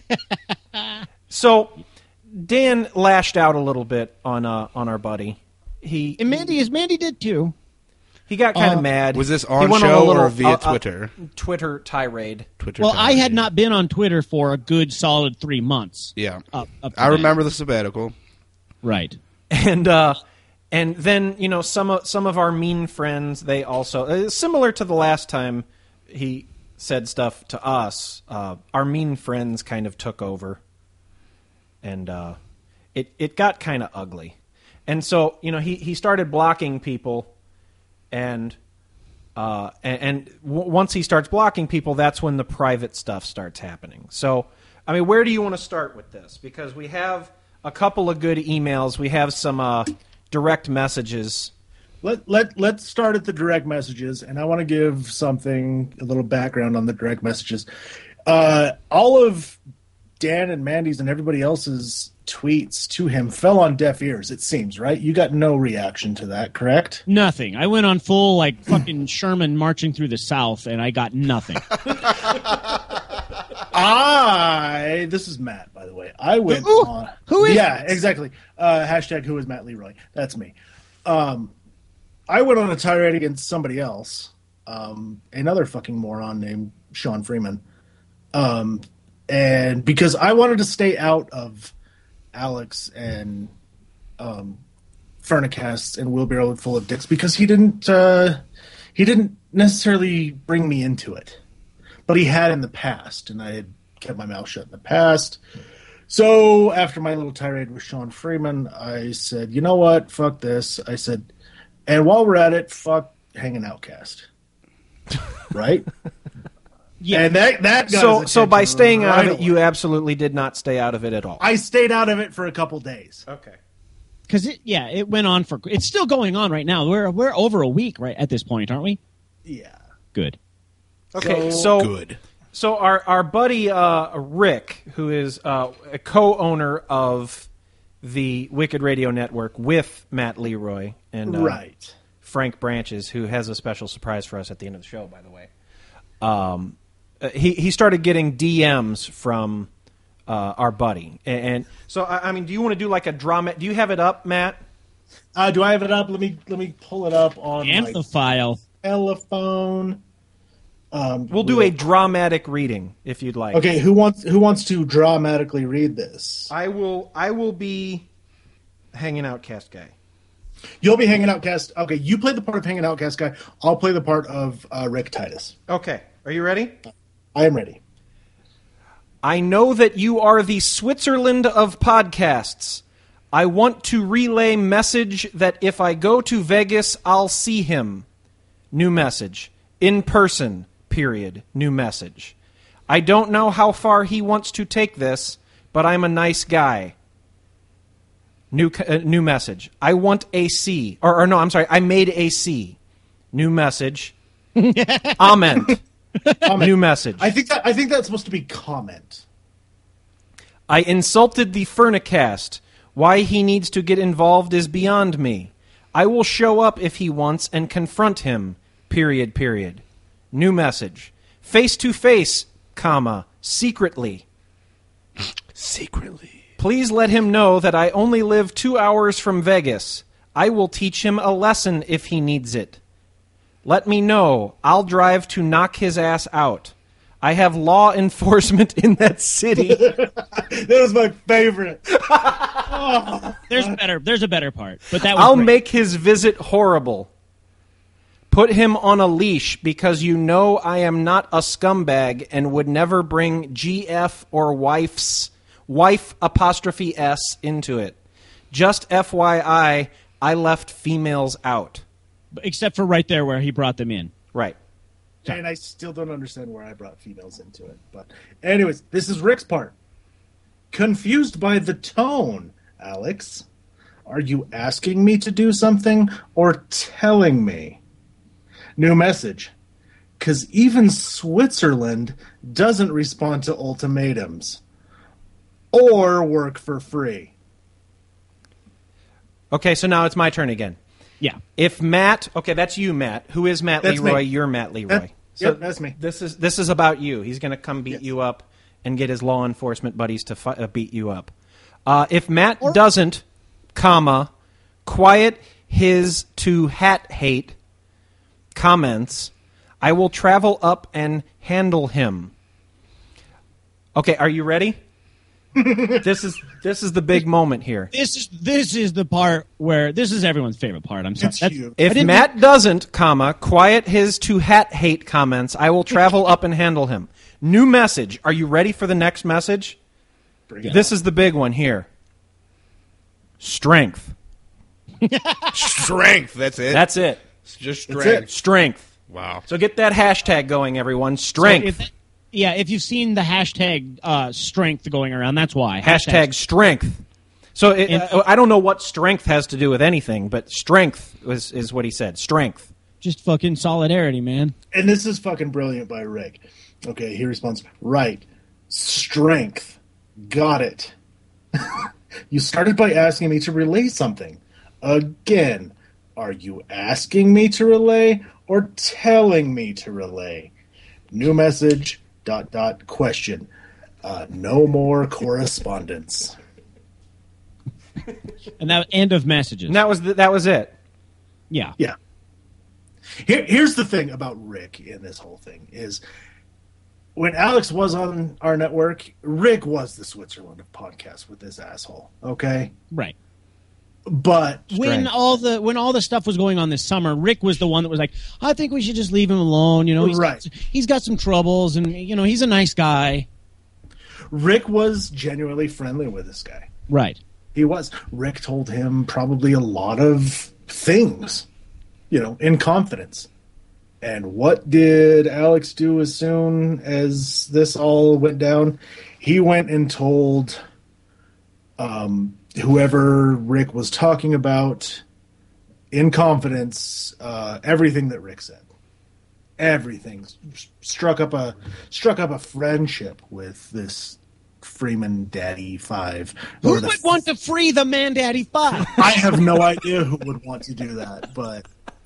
So, Dan lashed out a little bit on uh, on our buddy. He And Mandy, is Mandy did too. he got kind of Uh, mad. Was this He on went show a little, or via uh, uh, Twitter? Twitter tirade. Twitter. Well, I had tirade. not been on Twitter for a good solid three months. Yeah, Up, up to I that. remember the sabbatical. Right. And uh, and then you know some of some of our mean friends, they also uh, similar to the last time he said stuff to us. Uh, our mean friends kind of took over, and uh, it it got kind of ugly. And so you know he he started blocking people, and uh, and, and w- once he starts blocking people, that's when the private stuff starts happening. So I mean, where do you want to start with this? Because we have a couple of good emails. We have some uh, direct messages. Let let let's start at the direct messages, and I want to give something a little background on the direct messages. Uh, all of Dan and Mandy's and everybody else's tweets to him fell on deaf ears. It seems, right? You got no reaction to that, correct? Nothing. I went on full like fucking Sherman marching through the South, and I got nothing. I this is Matt, by the way. I went Ooh, on. who is Yeah, this? exactly. Uh, hashtag who is Matt Leroy? That's me. Um, I went on a tirade against somebody else, um, another fucking moron named Sean Freeman, um, and because I wanted to stay out of Alex and um, Furnicast and Wheelbarrow Full of Dicks because he didn't uh, he didn't necessarily bring me into it. But he had in the past, and I had kept my mouth shut in the past. So after my little tirade with Sean Freeman, I said, you know what? Fuck this. I said, and while we're at it, fuck Hanging Outcast. Right? Yeah. And that, that got So his so by attention staying out right of it, away. you absolutely did not stay out of it at all. I stayed out of it for a couple days. Okay. Because it, yeah, it went on for. It's still going on right now. We're we're over a week right at this point, aren't we? Yeah. Good. Okay, so, Good. so our our buddy uh, Rick, who is uh, a co-owner of the Wicked Radio Network with Matt Leroy and uh, Right. Frank Branches, who has a special surprise for us at the end of the show, by the way. Um, uh, he he started getting D Ms from uh, our buddy, and, and so I, I mean, do you want to do like a drama? Do you have it up, Matt? Uh, do I have it up? Let me let me pull it up on my Amplifile. telephone. Um, We'll do a dramatic reading if you'd like. Okay, who wants who wants to dramatically read this? I will. I will be Hanging Outcast guy. You'll be Hanging Outcast. Okay, you play the part of Hanging Outcast guy. I'll play the part of uh, Rick Titus. Okay, are you ready? I am ready. I know that you are the Switzerland of podcasts. I want to relay message that if I go to Vegas, I'll see him. New message. In person. Period. New message. I don't know how far he wants to take this, but I'm a nice guy. New uh, new message. I want a C. Or, or no, I'm sorry. I made a C. New message. Amen. Comment. New message. I think that I think that's supposed to be comment. I insulted the Furnicast. Why he needs to get involved is beyond me. I will show up if he wants and confront him. Period, period. New message. Face to face, comma, secretly. Secretly. Please let him know that I only live two hours from Vegas. I will teach him a lesson if he needs it. Let me know. I'll drive to knock his ass out. I have law enforcement in that city. That was my favorite. There's better. There's a better part, but that was I'll great. make his visit horrible. Put him on a leash because you know I am not a scumbag and would never bring G F or wife's wife apostrophe S into it. Just F Y I, I left females out. except for right there where he brought them in. Right. And I still don't understand where I brought females into it. But anyways, this is Rick's part. Confused by the tone, Alex. Are you asking me to do something or telling me? New message. Because even Switzerland doesn't respond to ultimatums or work for free. Okay, so now it's my turn again. Yeah. If Matt, okay, that's you, Matt. Who is Matt That's Leroy? me. You're Matt Leroy. That- so yep, that's me. This is this is about you. He's going to come beat Yes. you up and get his law enforcement buddies to fi- uh, beat you up. Uh, if Matt doesn't, comma, quiet his to hat hate comments, I will travel up and handle him. Okay, are you ready? this is this is the big moment here. This is this is the part where this is everyone's favorite part. I'm sorry. That's, If Matt doesn't, comma, quiet his to hat hate comments, I will travel up and handle him. New message. Are you ready for the next message? This is the big one here. Strength. Strength. That's it. That's it. It's just That's strength. it. Strength. Wow. So get that hashtag going, everyone. Strength. So if, yeah, if you've seen the hashtag uh, strength going around, that's why. Hashtag strength. So it, And- uh, I don't know what strength has to do with anything, but strength is, is what he said. Strength. Just fucking solidarity, man. And this is fucking brilliant by Rick. Okay, he responds, right. Strength. Got it. You started by asking me to relay something. Again, are you asking me to relay or telling me to relay? New message, dot, dot, question. Uh, no more correspondence. And that end of messages. And that was the, that was it. Yeah. Yeah. Here, here's the thing about Rick in this whole thing is when Alex was on our network, Rick was the Switzerland of podcasts with this asshole. Okay, Right. but When all the when all the stuff was going on this summer, Rick was the one that was like, "I think we should just leave him alone." You know, he's Right. got, he's got some troubles, and you know, he's a nice guy. Rick was genuinely friendly with this guy. Right. He was. Rick told him probably a lot of things, you know, in confidence. And what did Alex do as soon as this all went down? He went and told um, whoever Rick was talking about in confidence uh, everything that Rick said. Everything. Struck up a struck up a friendship with this Freeman Daddy Five. Who Or the would want to free the Man Daddy Five? I have no idea who would want to do that, but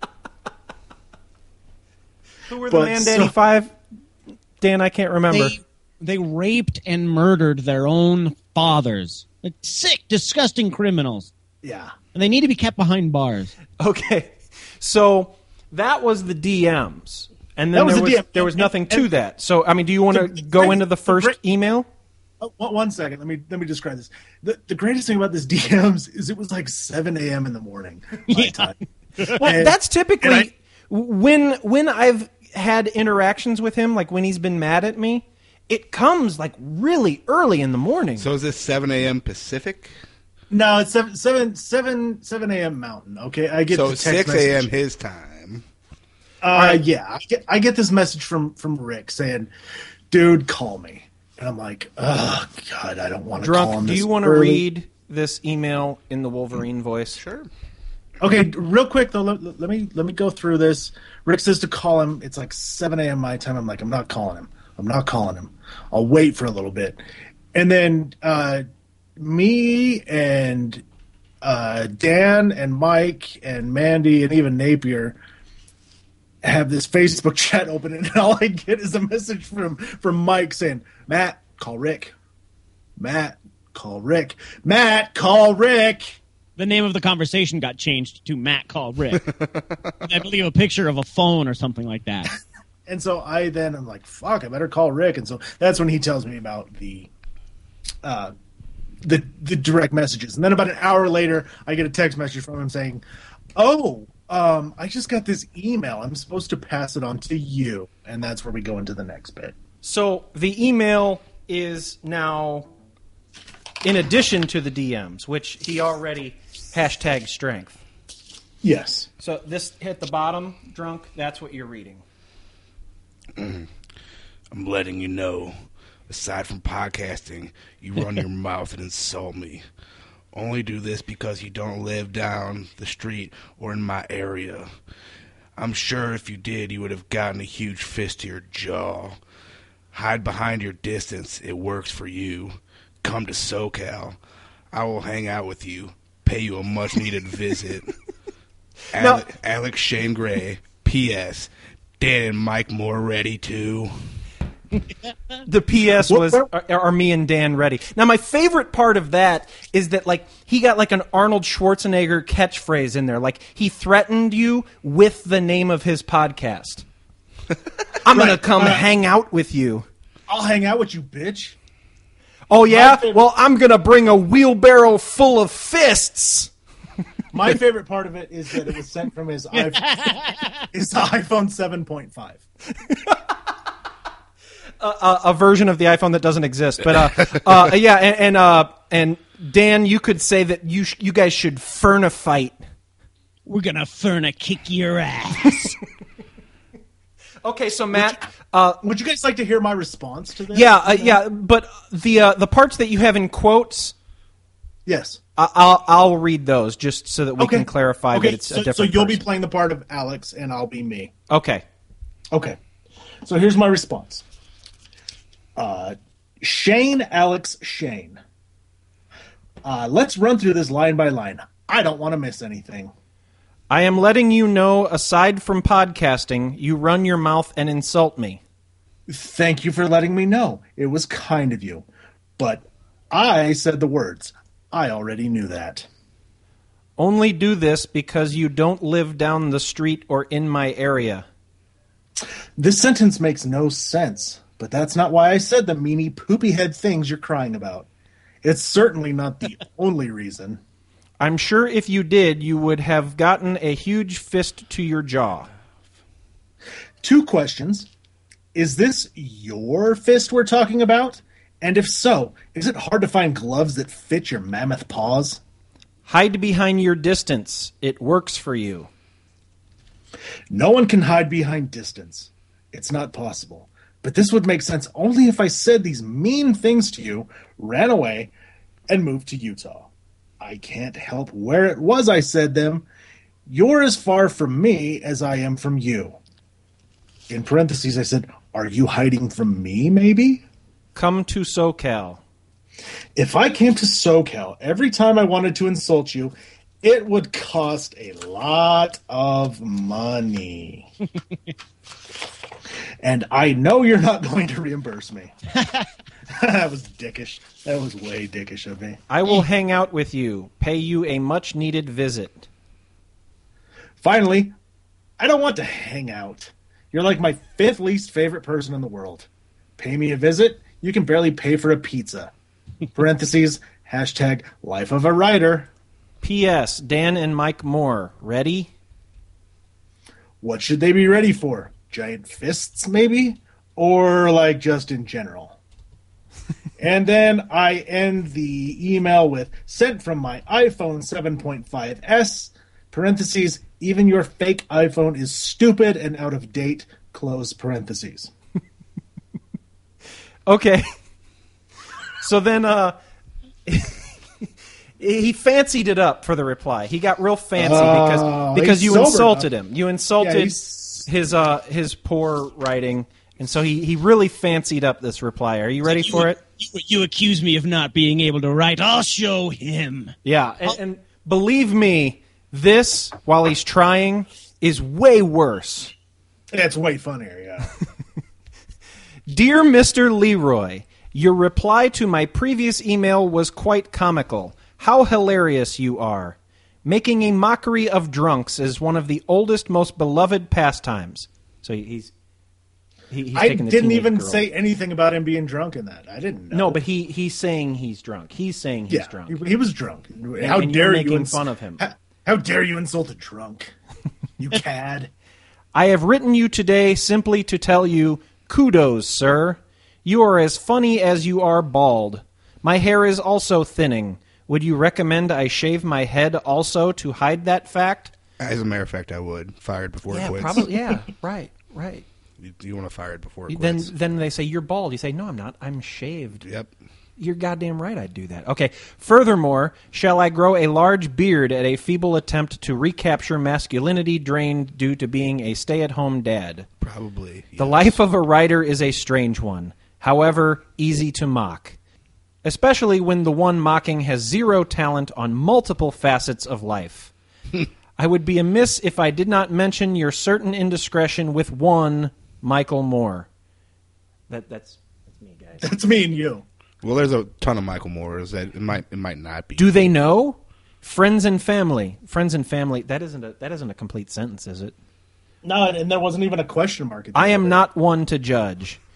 Who were the But Man so- Daddy Five? Dan, I can't remember. They, they raped and murdered their own fathers. Like sick, disgusting criminals. yeah. And they need to be kept behind bars. Okay, so that was the D Ms, and then That was there the was D M. there was And- nothing and- to that. So, I mean, do you want to The- the go great- into the the first great- email? Oh, one one second. Let me let me describe this. The the greatest thing about this D Ms is it was like seven a.m. in the morning my time. Well, And- that's typically and I- when when I've had interactions with him, like when he's been mad at me. It comes like really early in the morning. So is this seven a.m. Pacific? No, it's seven seven seven seven a.m. Mountain. Okay, I get So the text six a.m. message. his time. Uh, yeah, I get I get this message from from Rick saying, "Dude, call me," and I'm like, "Oh God, I don't want to call him." Drunk, do this you want to early." read this email in the Wolverine voice? Sure. Okay, real quick though, let, let me let me go through this. Rick says to call him. It's like seven a.m. my time. I'm like, I'm not calling him. I'm not calling him. I'll wait for a little bit, and then uh, me and uh, Dan and Mike and Mandy and even Napier have this Facebook chat open, and all I get is a message from from Mike saying, "Matt, call Rick. Matt, call Rick. Matt, call Rick." The name of the conversation got changed to Matt Call Rick. I believe a picture of a phone or something like that. And so I then I'm like, fuck, I better call Rick. And so that's when he tells me about the uh, the the direct messages. And then about an hour later, I get a text message from him saying, "Oh, um, I just got this email. I'm supposed to pass it on to you." And that's where we go into the next bit. So the email is now in addition to the D Ms, which he already hashtag strength. Yes. So this hit the bottom, drunk. That's what you're reading. I'm letting you know, aside from podcasting, you run your mouth and insult me. Only do this because you don't live down the street or in my area. I'm sure if you did, you would have gotten a huge fist to your jaw. Hide behind your distance. It works for you. Come to SoCal. I will hang out with you. Pay you a much-needed visit. Now- Ale- Alex Shane Gray. P S. Dan and Mike Moore ready too. The P S was, are, are me and Dan ready? Now, my favorite part of that is that, like, he got, like, an Arnold Schwarzenegger catchphrase in there. Like, he threatened you with the name of his podcast. I'm going to Right. come Uh, hang out with you. I'll hang out with you, bitch. Oh, yeah? Well, I'm going to bring a wheelbarrow full of fists. My favorite part of it is that it was sent from his iPhone, his iPhone seven point five. A, a, a version of the iPhone that doesn't exist. But, uh, uh, yeah, and, and, uh, and Dan, you could say that you sh- you guys should furn a fight. We're going to furna kick your ass. Okay, so Matt, would you, uh, would you guys like to hear my response to this? Yeah, uh, yeah, but the uh, the parts that you have in quotes, yes, I- I'll I'll read those just so that we okay. can clarify okay. that it's so, a different. So you'll person. be playing the part of Alex, and I'll be me. Okay. Okay. So here's my response. Uh, Shane, Alex, Shane. Uh, let's run through this line by line. I don't want to miss anything. I am letting you know, aside from podcasting, you run your mouth and insult me. Thank you for letting me know. It was kind of you. But I said the words. I already knew that. Only do this because you don't live down the street or in my area. This sentence makes no sense, but that's not why I said the meanie, poopy head things you're crying about. It's certainly not the only reason. I'm sure if you did, you would have gotten a huge fist to your jaw. Two questions. Is this your fist we're talking about? And if so, is it hard to find gloves that fit your mammoth paws? Hide behind your distance. It works for you. No one can hide behind distance. It's not possible. But this would make sense only if I said these mean things to you, ran away, and moved to Utah. I can't help where it was I said them. You're as far from me as I am from you. In parentheses, I said, are you hiding from me, maybe? Come to SoCal. If I came to SoCal every time I wanted to insult you, it would cost a lot of money. And I know you're not going to reimburse me. That was dickish. That was way dickish of me. I will hang out with you, pay you a much-needed visit. Finally, I don't want to hang out. You're like my fifth least favorite person in the world. Pay me a visit, you can barely pay for a pizza. Parentheses, hashtag life of a writer. P S. Dan and Mike Moore. Ready? What should they be ready for? Giant fists, maybe? Or, like, just in general? And then I end the email with, sent from my iPhone seven point five S, parentheses, even your fake iPhone is stupid and out of date, close parentheses. Okay. So then uh, he fancied it up for the reply. He got real fancy because Oh, because he's you sober insulted enough. him. You insulted Yeah, he's- his uh, his poor writing, and so he, he really fancied up this reply. Are you ready you, for it? You, you accuse me of not being able to write. I'll show him. Yeah, and, and believe me, this, while he's trying, is way worse. It's way funnier, yeah. Dear Mister Leroy, your reply to my previous email was quite comical. How hilarious you are. Making a mockery of drunks is one of the oldest, most beloved pastimes. So he's he, he's I taking the didn't teenage even girl. say anything about him being drunk in that. I didn't know. No, but he he's saying he's drunk. He's saying he's yeah, drunk. He, he was drunk. And- how and dare you're you making ins- fun of him. How, how dare you insult a drunk? You cad. I have written you today simply to tell you, kudos, sir. You are as funny as you are bald. My hair is also thinning. Would you recommend I shave my head also to hide that fact? As a matter of fact, I would. Fired before Yeah, it quits. probably. Yeah, right, right. You, you want to fire it before it Then, quits. then they say you're bald. You say no, I'm not. I'm shaved. Yep. You're goddamn right. I'd do that. Okay. Furthermore, shall I grow a large beard at a feeble attempt to recapture masculinity drained due to being a stay-at-home dad? Probably. The life of a writer is a strange one. However, easy to mock. Especially when the one mocking has zero talent on multiple facets of life. I would be amiss if I did not mention your certain indiscretion with one Michael Moore. That that's that's me, guys. That's me and you. Well, there's a ton of Michael Moores that it might it might not be. Do they know? Friends and family. Friends and family. That isn't a that isn't a complete sentence, is it? No, and there wasn't even a question mark. At the I end am of it. not one to judge.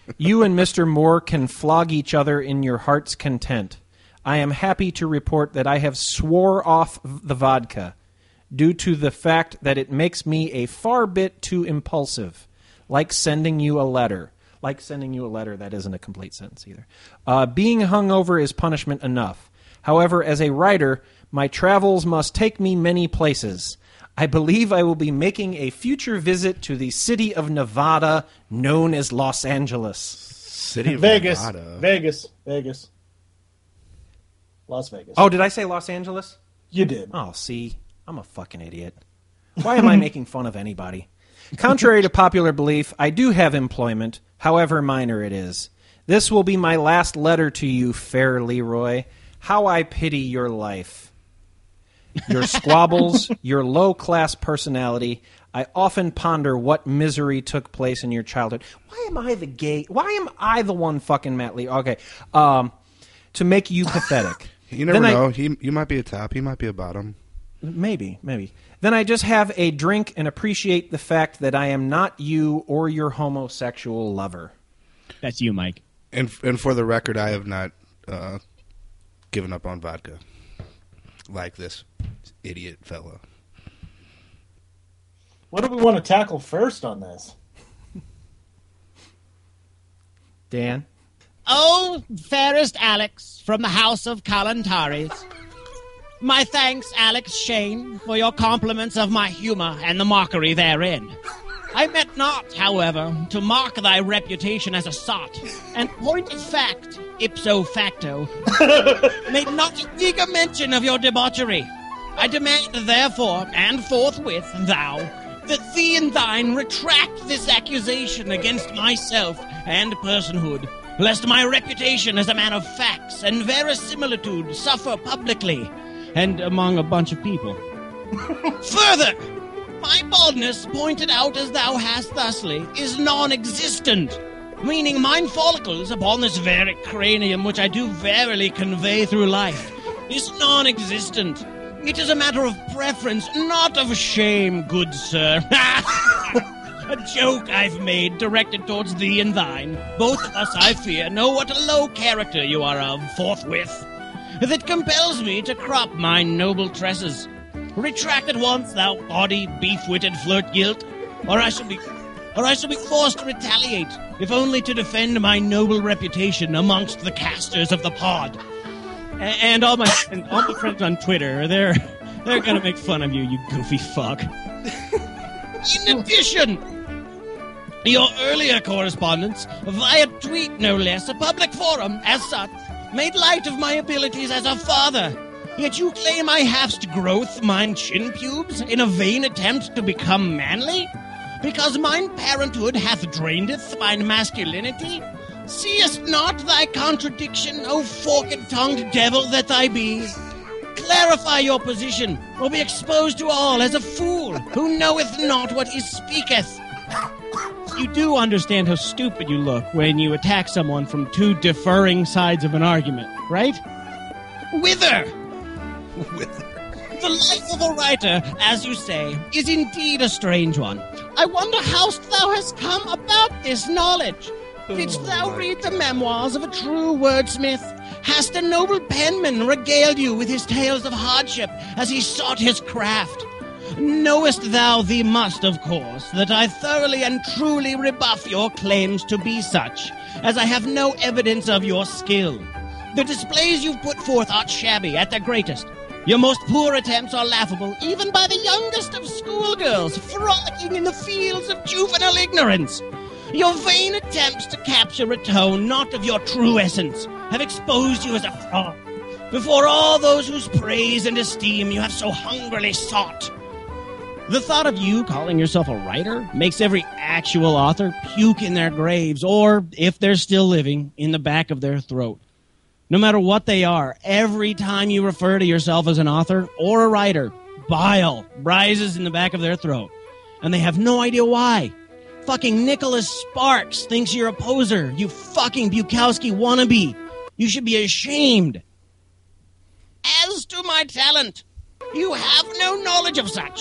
You and Mister Moore can flog each other in your heart's content. I am happy to report that I have swore off the vodka due to the fact that it makes me a far bit too impulsive, like sending you a letter. Like sending you a letter, that isn't a complete sentence either. Uh, being hungover is punishment enough. However, as a writer, my travels must take me many places. I believe I will be making a future visit to the city of Nevada, known as Los Angeles. City of Vegas, Nevada. Vegas, Vegas, Las Vegas. Oh, did I say Los Angeles? You did. Oh, see, I'm a fucking idiot. Why am I making fun of anybody? Contrary to popular belief, I do have employment, however minor it is. This will be my last letter to you, fair Leroy. How I pity your life. Your squabbles, your low-class personality. I often ponder what misery took place in your childhood. Why am I the gay? Why am I the one fucking Matt Lee? Okay. Um, to make you pathetic. You never Then know. I, he You might be a top. He might be a bottom. Maybe, maybe. Then I just have a drink and appreciate the fact that I am not you or your homosexual lover. That's you, Mike. And and for the record, I have not uh, given up on vodka like this idiot fellow. What do we want to tackle first on this? Dan? Oh, fairest Alex from the House of Kalantaris. My thanks, Alex Shane, for your compliments of my humor and the mockery therein. I meant not, however, to mock thy reputation as a sot, and point of fact, ipso facto, made not a eager mention of your debauchery. I demand, therefore, and forthwith, thou, that thee and thine retract this accusation against myself and personhood, lest my reputation as a man of facts and verisimilitude suffer publicly, and among a bunch of people. Further, my baldness, pointed out as thou hast thusly, is non-existent, meaning mine follicles upon this very cranium which I do verily convey through life is non-existent. It is a matter of preference, not of shame, good sir. A joke I've made directed towards thee and thine. Both of us, I fear, know what a low character you are of, forthwith, that compels me to crop my noble tresses. Retract at once, thou bawdy, beef-witted flirt guilt, or I shall be, or I shall be forced to retaliate, if only to defend my noble reputation amongst the casters of the pod. A- and all my and all my friends on Twitter, they're they're gonna make fun of you, you goofy fuck. In addition, your earlier correspondence, via tweet no less, a public forum, as such, made light of my abilities as a father. Yet you claim I hast growth mine chin pubes in a vain attempt to become manly? Because mine parenthood hath draineth mine masculinity? Seest not thy contradiction, O forked-tongued devil that I be? Clarify your position, or be exposed to all as a fool who knoweth not what he speaketh. You do understand how stupid you look when you attack someone from two differing sides of an argument, right? Whither? Whither? The life of a writer, as you say, is indeed a strange one. I wonder how thou hast come about this knowledge. Didst thou read the memoirs of a true wordsmith? Hast a noble penman regaled you with his tales of hardship as he sought his craft? Knowest thou thee must, of course, that I thoroughly and truly rebuff your claims to be such, as I have no evidence of your skill. The displays you've put forth are shabby at their greatest. Your most poor attempts are laughable, even by the youngest of schoolgirls, frolicking in the fields of juvenile ignorance. Your vain attempts to capture a tone not of your true essence have exposed you as a fraud before all those whose praise and esteem you have so hungrily sought. The thought of you calling yourself a writer makes every actual author puke in their graves, or, if they're still living, in the back of their throat. No matter what they are, every time you refer to yourself as an author or a writer, bile rises in the back of their throat. And they have no idea why. Fucking Nicholas Sparks thinks you're a poser, you fucking Bukowski wannabe. You should be ashamed. As to my talent, you have no knowledge of such.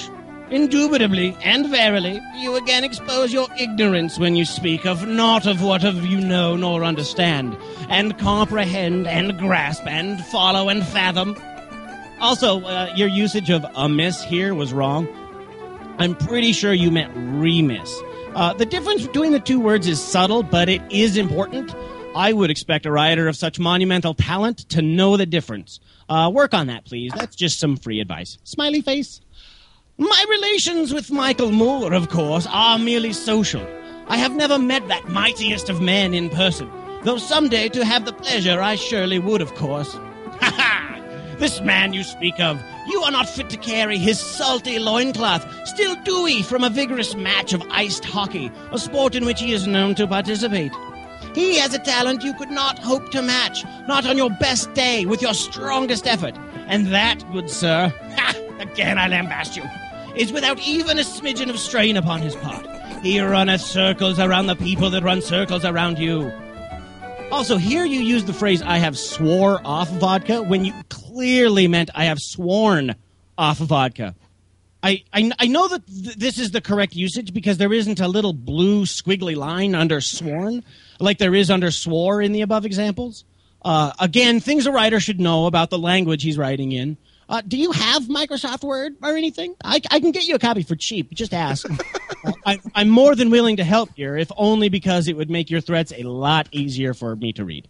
Indubitably and verily, you again expose your ignorance when you speak of naught of what of you know nor understand, and comprehend and grasp and follow and fathom. Also, uh, your usage of amiss here was wrong. I'm pretty sure you meant remiss. Uh, the difference between the two words is subtle, but it is important. I would expect a writer of such monumental talent to know the difference. Uh, work on that, please. That's just some free advice. Smiley face. My relations with Michael Moore, of course, are merely social. I have never met that mightiest of men in person, though someday to have the pleasure I surely would, of course. Ha ha! This man you speak of, you are not fit to carry his salty loincloth, still dewy from a vigorous match of iced hockey, a sport in which he is known to participate. He has a talent you could not hope to match, not on your best day, with your strongest effort. And that, good sir, ha! Again I lambast you, is without even a smidgen of strain upon his part. He runneth circles around the people that run circles around you. Also, here you use the phrase, I have swore off vodka, when you clearly meant I have sworn off vodka. I, I, I know that th- this is the correct usage because there isn't a little blue squiggly line under sworn, like there is under swore in the above examples. Uh, again, things a writer should know about the language he's writing in. Uh, do you have Microsoft Word or anything? I, I can get you a copy for cheap. Just ask. uh, I, I'm more than willing to help here, if only because it would make your threats a lot easier for me to read.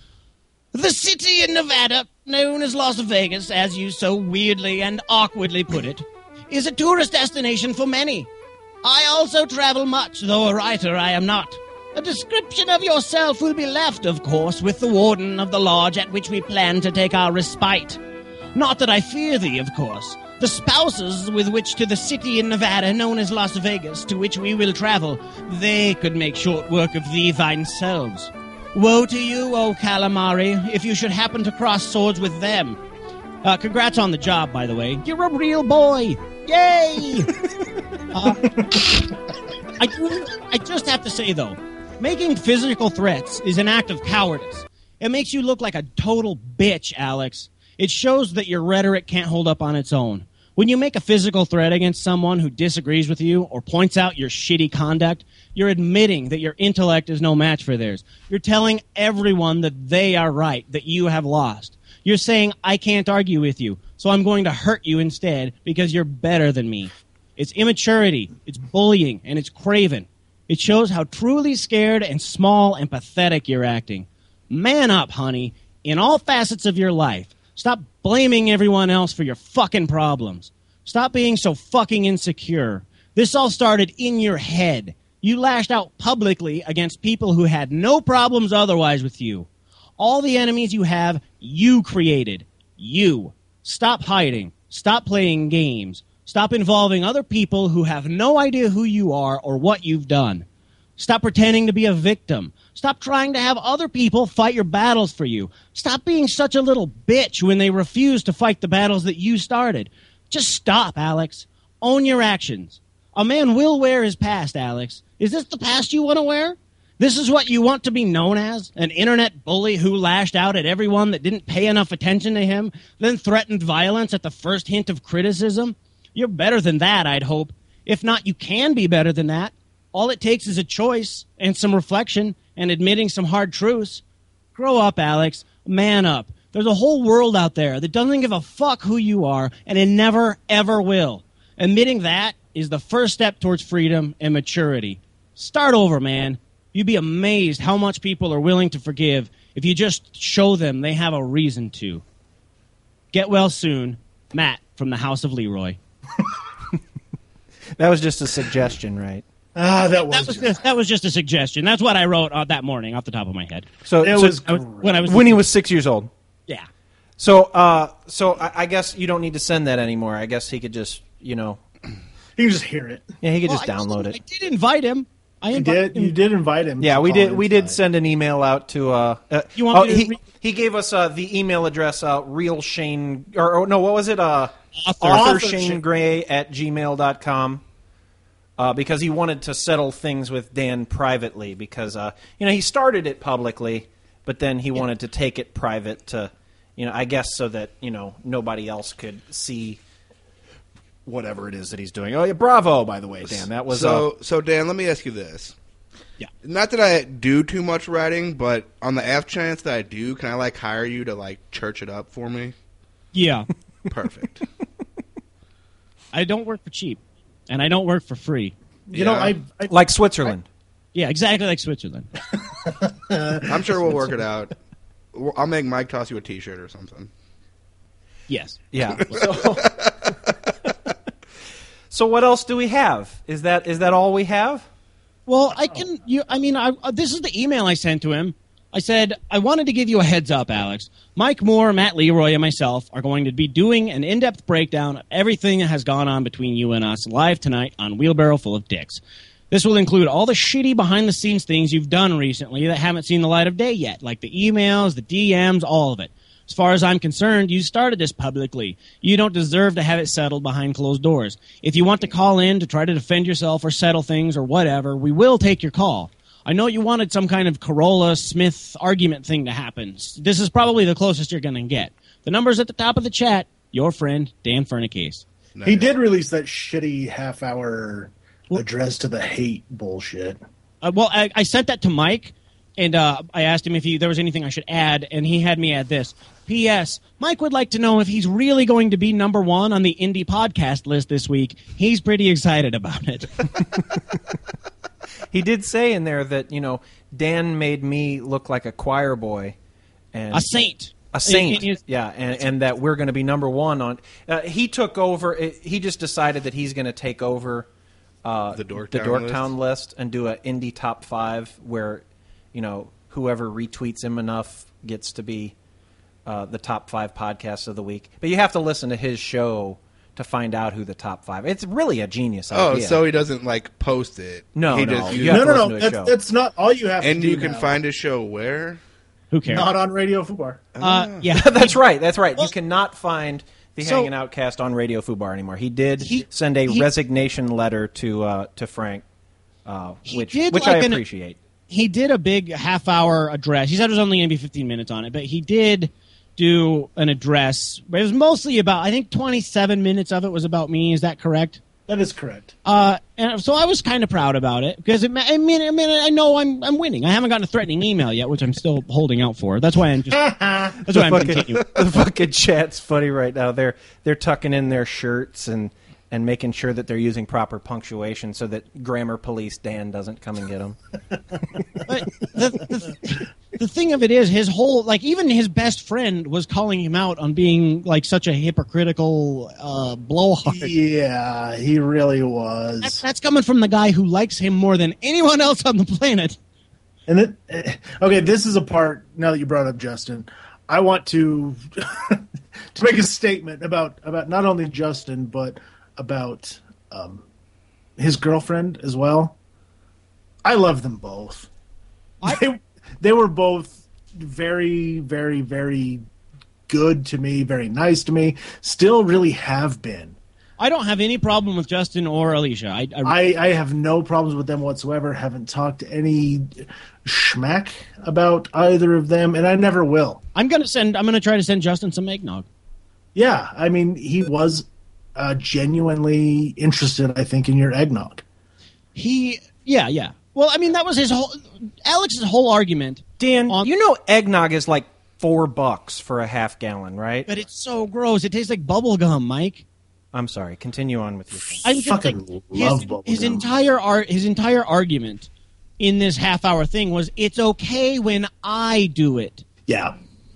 The city in Nevada, known as Las Vegas, as you so weirdly and awkwardly put it, is a tourist destination for many. I also travel much, though a writer I am not. A description of yourself will be left, of course, with the warden of the lodge at which we plan to take our respite. Not that I fear thee, of course. The spouses with which to the city in Nevada known as Las Vegas, to which we will travel, they could make short work of thee themselves. Woe to you, O calamari, if you should happen to cross swords with them. Uh, congrats on the job, by the way. You're a real boy. Yay! uh, I, do, I just have to say, though, making physical threats is an act of cowardice. It makes you look like a total bitch, Alex. It shows that your rhetoric can't hold up on its own. When you make a physical threat against someone who disagrees with you or points out your shitty conduct, you're admitting that your intellect is no match for theirs. You're telling everyone that they are right, that you have lost. You're saying, I can't argue with you, so I'm going to hurt you instead because you're better than me. It's immaturity, it's bullying, and it's craven. It shows how truly scared and small and pathetic you're acting. Man up, honey, in all facets of your life. Stop blaming everyone else for your fucking problems. Stop being so fucking insecure. This all started in your head. You lashed out publicly against people who had no problems otherwise with you. All the enemies you have, you created. You. Stop hiding. Stop playing games. Stop involving other people who have no idea who you are or what you've done. Stop pretending to be a victim. Stop trying to have other people fight your battles for you. Stop being such a little bitch when they refuse to fight the battles that you started. Just stop, Alex. Own your actions. A man will wear his past, Alex. Is this the past you want to wear? This is what you want to be known as? An internet bully who lashed out at everyone that didn't pay enough attention to him, then threatened violence at the first hint of criticism? You're better than that, I'd hope. If not, you can be better than that. All it takes is a choice and some reflection and admitting some hard truths. Grow up, Alex. Man up. There's a whole world out there that doesn't give a fuck who you are, and it never, ever will. Admitting that is the first step towards freedom and maturity. Start over, man. You'd be amazed how much people are willing to forgive if you just show them they have a reason to. Get well soon. Matt from the House of Leroy. That was just a suggestion, right? Ah, that was that was, just, that was just a suggestion. That's what I wrote uh, that morning off the top of my head. So, it so was I was, when I was when he was six years old. Yeah. So, uh, so I, I guess you don't need to send that anymore. I guess he could just, you know, he can just hear it. Yeah, he could well, just I download just, it. I did invite him. I You invited did. him. You did invite him. Yeah, to we call did. We did inside. send an email out to. Uh, uh, You want oh, me to he re- he gave us uh, the email address. Uh, real Shane or, or no, what was it? Uh, Author. Arthur Author Shane Shane- Gray at gmail dot com. Uh, because he wanted to settle things with Dan privately, because uh, you know he started it publicly, but then he wanted to take it private to, you know, I guess so that you know nobody else could see whatever it is that he's doing. Oh, yeah, bravo, by the way, Dan. That was so. uh, So, Dan, let me ask you this. Yeah. Not that I do too much writing, but on the off chance that I do, can I like hire you to like church it up for me? Yeah. Perfect. I don't work for cheap, and I don't work for free. You know, I, I like Switzerland. Yeah, exactly like Switzerland. I'm sure we'll work it out. I'll make Mike toss you a T-shirt or something. Yes. Yeah. So, so what else do we have? Is that is that all we have? Well, I can. You, I mean, I, uh, this is the email I sent to him. I said, I wanted to give you a heads up, Alex. Mike Moore, Matt Leroy, and myself are going to be doing an in-depth breakdown of everything that has gone on between you and us live tonight on Wheelbarrow Full of Dicks. This will include all the shitty behind-the-scenes things you've done recently that haven't seen the light of day yet, like the emails, the D Ms, all of it. As far as I'm concerned, you started this publicly. You don't deserve to have it settled behind closed doors. If you want to call in to try to defend yourself or settle things or whatever, we will take your call. I know you wanted some kind of Corolla Smith argument thing to happen. This is probably the closest you're going to get. The number's at the top of the chat. Your friend, Dan Furnicase. Nice. He did release that shitty half-hour address to the hate bullshit. Uh, well, I, I sent that to Mike, and uh, I asked him if he, there was anything I should add, and he had me add this. P S. Mike would like to know if he's really going to be number one on the indie podcast list this week. He's pretty excited about it. He did say in there that, you know, Dan made me look like a choir boy. And a saint. A saint, it, it, it, yeah, and, and that we're going to be number one on. Uh, he took over. He just decided that he's going to take over uh, the Dorktown, the Dorktown list. list and do an indie top five where, you know, whoever retweets him enough gets to be uh, the top five podcasts of the week. But you have to listen to his show to find out who the top five. It's really a genius oh, idea. Oh, so he doesn't like post it. No, he no, just you have no, to no, listen no. to his That's, show. that's not all you have and to do. And you can now. find his show where? Who cares? Not on Radio Fubar. Uh, yeah, that's right. That's right. You cannot find the So- Hanging Out cast on Radio Fubar anymore. He did He- send a he- resignation letter to uh, to Frank, uh, He which did which like I an- appreciate. he did a big half-hour address. He said it was only going to be fifteen minutes on it, but he did do an address. But it was mostly about, I think twenty-seven minutes of it was about me. Is that correct? That is correct. Uh, and so I was kind of proud about it because it, I mean, I mean, I know I'm I'm winning. I haven't gotten a threatening email yet, which I'm still holding out for. That's why I'm just. That's why I'm fucking, continuing. the fucking chat's funny right now. They're they're tucking in their shirts and, and making sure that they're using proper punctuation so that grammar police Dan doesn't come and get them. But the, the, the thing of it is, his whole, like, even his best friend was calling him out on being, like, such a hypocritical uh, blowhard. Yeah, he really was. That's, that's coming from the guy who likes him more than anyone else on the planet. And it, eh, okay, this is a part, now that you brought up Justin, I want to to make a statement about, about not only Justin, but about um, his girlfriend as well. I love them both. I, they, they were both very, very, very good to me, very nice to me, still really have been. I don't have any problem with Justin or Alicia. I, I, I, I have no problems with them whatsoever. Haven't talked any schmack about either of them, and I never will. I'm gonna send. I'm gonna try to send Justin some eggnog. Yeah, I mean, he was uh, genuinely interested, I think, in your eggnog. He, yeah, yeah. Well, I mean, that was his whole Alex's whole argument. Dan, on, you know eggnog is like four bucks for a half gallon, right? But it's so gross. It tastes like bubble gum, Mike. I'm sorry. Continue on with your thing. I'm just fucking like, love his, bubble his gum. entire art, his entire argument in this half hour thing was it's okay when I do it. Yeah.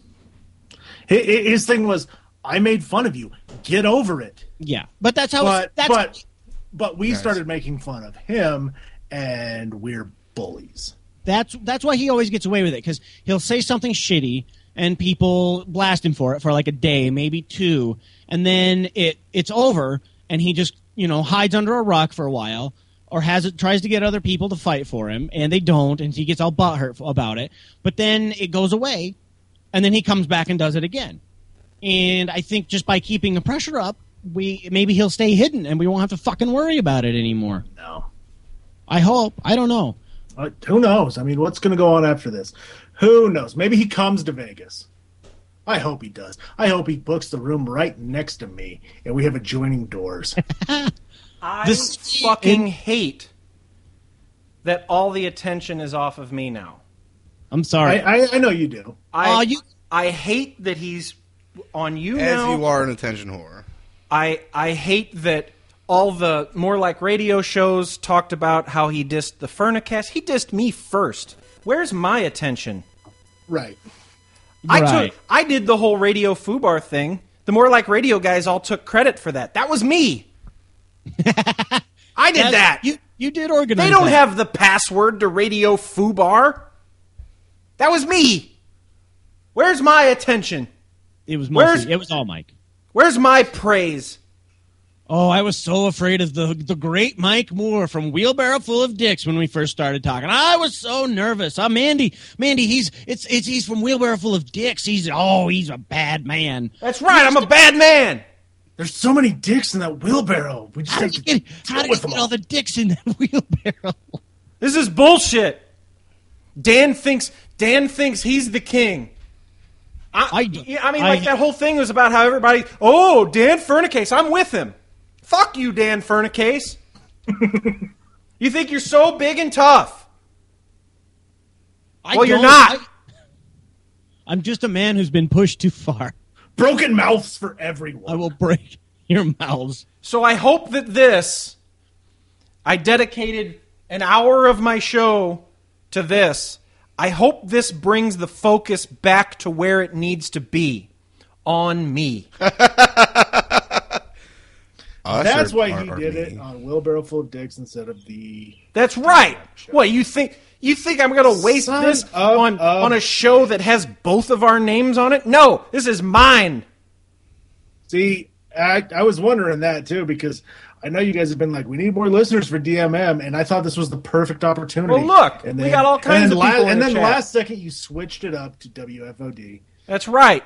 His, his thing was, I made fun of you. Get over it. Yeah, but that's how. But that's, but but we Nice. started making fun of him, and we're bullies. That's that's why he always gets away with it, because he'll say something shitty and people blast him for it for like a day, maybe two, and then it it's over and he just, you know, hides under a rock for a while, or has it tries to get other people to fight for him, and they don't, and he gets all butthurt about it. But then it goes away, and then he comes back and does it again. And I think just by keeping the pressure up, we maybe he'll stay hidden and we won't have to fucking worry about it anymore. No. I hope. I don't know. Uh, who knows? I mean, what's going to go on after this? Who knows? Maybe he comes to Vegas. I hope he does. I hope he books the room right next to me, and we have adjoining doors. I This- fucking hate that all the attention is off of me now. I'm sorry. I, I, I know you do. I Aw, you- I hate that he's on you As now. you are an attention whore. I I hate that all the More Like Radio shows talked about how he dissed the Furnicast. He dissed me first. Where's my attention? Right. I Right. took I did the whole Radio Fubar thing. The More Like Radio guys all took credit for that. That was me. I did That's- that. You you did organize. They don't that. have the password to Radio Fubar. That was me. Where's my attention? It was Where's- mostly, it was all Mike. Where's my praise? Oh, I was so afraid of the the great Mike Moore from Wheelbarrow Full of Dicks when we first started talking. I was so nervous. I'm Mandy. Mandy, he's it's it's he's from Wheelbarrow Full of Dicks. He's oh, he's a bad man. That's right. I'm a bad man. There's so many dicks in that wheelbarrow. We just How have did to you get, how did you get all the dicks in that wheelbarrow? This is bullshit. Dan thinks Dan thinks he's the king. I, I- yeah, I mean, like I- that whole thing was about how everybody. Oh, Dan Furnicase, I'm with him. Fuck you, Dan Furnicase. You think you're so big and tough? I Well, you're don't- not. I, I'm just a man who's been pushed too far. broken mouths for everyone. I will break your mouths. So I hope that this. I dedicated an hour of my show to this. I hope this brings the focus back to where it needs to be, on me. That's Usher why are- he are did me. it on Wheelbarrow Full of Dicks instead of the. That's right. What you think? You think I'm going to waste Son this of on a- on a show that has both of our names on it? No, this is mine. See, I, I was wondering that too because I know you guys have been like, we need more listeners for D M M, and I thought this was the perfect opportunity. Well, look, and we got all kinds and of la- people in And the then chat. last second, you switched it up to W F O D. That's right.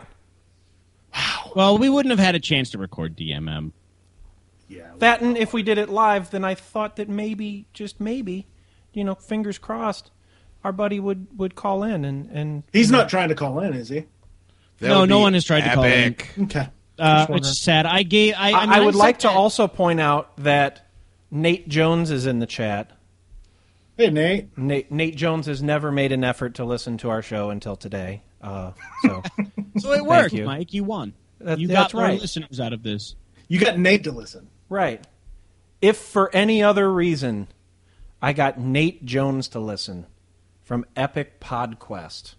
Well, we wouldn't have had a chance to record D M M. Yeah. That and if we did it live, then I thought that maybe, just maybe, you know, fingers crossed, our buddy would, would call in and, and He's not trying to call in, is he? That No, would no be one has tried to call in. epic. Okay. Uh, Just which is sad. I gave. I, I, I, mean, I would said like to that- also point out that Nate Jones is in the chat. Hey, Nate. Nate, Nate Jones has never made an effort to listen to our show until today. Uh, so So it worked, you. Mike. You won. That- you that's got more right. listeners out of this. You got Nate to listen. Right. If for any other reason, I got Nate Jones to listen from Epic PodQuest.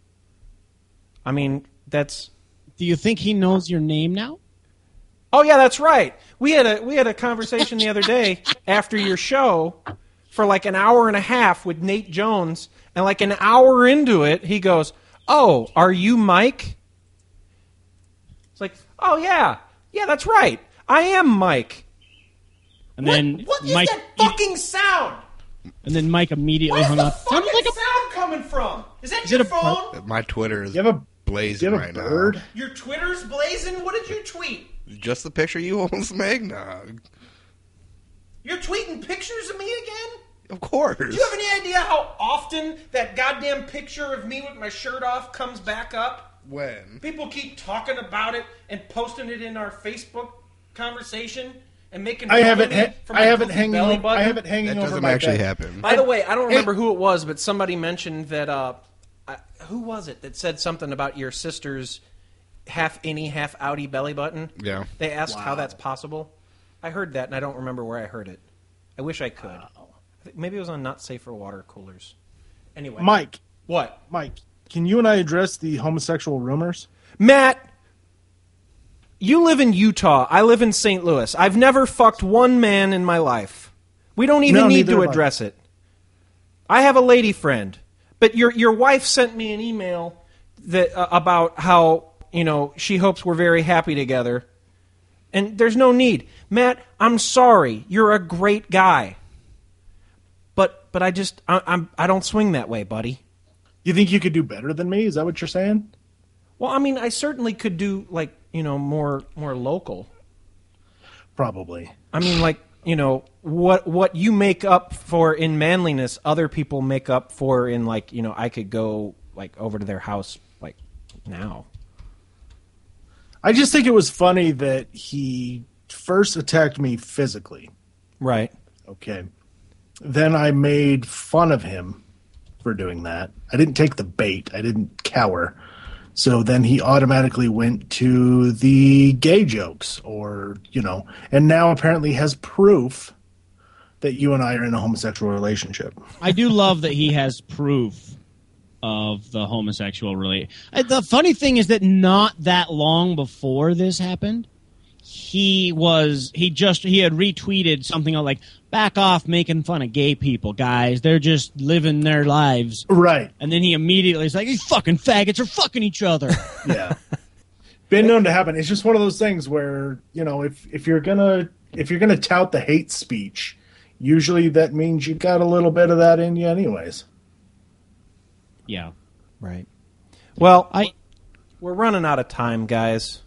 I mean, that's. Do you think he knows your name now? Oh yeah, that's right. We had a we had a conversation the other day after your show for like an hour and a half with Nate Jones, and like an hour into it, he goes, "Oh, are you Mike?" It's like, "Oh yeah, yeah, that's right. I am Mike." And then What is Mike. that fucking sound? And then Mike immediately Where's hung the up. fucking Sounded like a sound coming from? Is that Is your it a phone? My Twitter is You have a, blazing you have a right bird? Your Twitter's blazing? What did you tweet? now. Just the picture you hold some eggnog. You're tweeting pictures of me again? Of course. Do you have any idea how often that goddamn picture of me with my shirt off comes back up? When? People keep talking about it and posting it in our Facebook conversation and making I fun have of it. me Ha- for I my have it goofy hanging. belly Over, button. I have it hanging That over doesn't my actually bed. happen. By the way, I don't remember who it was, but somebody mentioned that. Uh, I, who was it that said something about your sister's half innie, half outie belly button? Yeah. They asked how that's possible. I heard that, and I don't remember where I heard it. I wish I could. I think maybe it was on Not Safe for Water Coolers. Anyway, Mike, what? Mike, can you and I address the homosexual rumors? Matt, you live in Utah. I live in Saint Louis. I've never fucked one man in my life. We don't even No, need neither to have I. address it. I have a lady friend, but your your wife sent me an email that uh, about how, you know, she hopes we're very happy together. And there's no need. Matt, I'm sorry. You're a great guy. But but I just I, I'm I don't swing that way, buddy. You think you could do better than me? Is that what you're saying? Well, I mean, I certainly could do like, you know, more more local. Probably. I mean, like, you know, what what you make up for in manliness, other people make up for in, like, you know, I could go like over to their house like now. I just think it was funny that he first attacked me physically. Right. Okay. Then I made fun of him for doing that. I didn't take the bait. I didn't cower. So then he automatically went to the gay jokes or, you know, and now apparently has proof that you and I are in a homosexual relationship. I do love that he has proof of the homosexual relate. The funny thing is that not that long before this happened, he was he just he had retweeted something like "back off making fun of gay people, guys. They're just living their lives." Right. And then he immediately is like, "These fucking faggots are fucking each other." Yeah. Been known to happen. It's just one of those things where, you know, if if you're gonna if you're gonna tout the hate speech, usually that means you got a little bit of that in you anyways. Yeah. Right. Well, I we're running out of time, guys.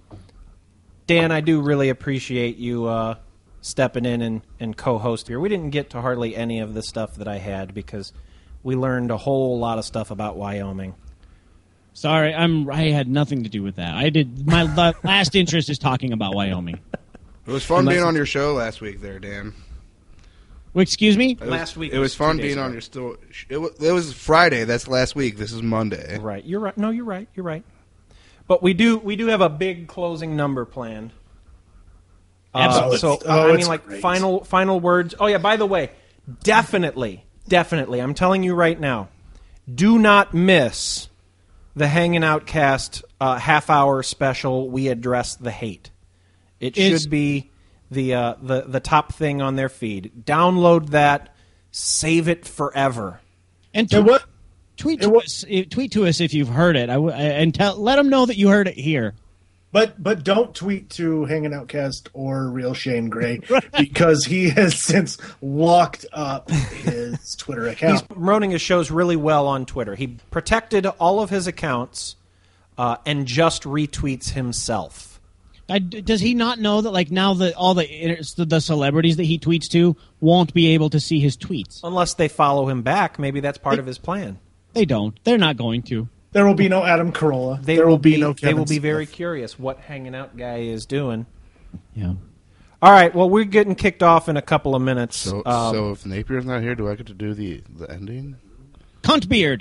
Dan, I do really appreciate you uh, stepping in and, and co-host here. We didn't get to hardly any of the stuff that I had because we learned a whole lot of stuff about Wyoming. Sorry, I'm. I had nothing to do with that. I did. My la- last interest is talking about Wyoming. It was fun Unless being on your show last week there, Dan. Well, excuse me? It was, Last week It was was fun two days being on ago. your still. It was, it was Friday. That's last week. This is Monday. Right. You're right. No, you're right. You're right. But we do we do have a big closing number planned. Uh, Absolutely. so Oh, I mean, it's like great. final final words. Oh yeah. By the way, definitely, definitely. I'm telling you right now. Do not miss the Hanging Out Cast uh, half hour special. We address the hate. It Is- should be the uh, the the top thing on their feed. Download that. Save it forever. And And tw- what? tweet it to wa- us. eh, Tweet to us if you've heard it. I w- and tell let them know that you heard it here. But but don't tweet to Hanging Outcast or Real Shane Gray because he has since locked up his Twitter account. He's promoting his shows really well on Twitter. He protected all of his accounts uh, and just retweets himself. I, does he not know that like now that all the the the celebrities that he tweets to won't be able to see his tweets? Unless they follow him back, maybe that's part of his plan. They don't. They're not going to. There will be no Adam Carolla. They there will will be, be no They Kevin will be Smith. very curious what Hanging Out guy is doing. Yeah. All right. Well, we're getting kicked off in a couple of minutes. So, Um, so if Napier's not here, do I get to do the the ending? Cunt beard.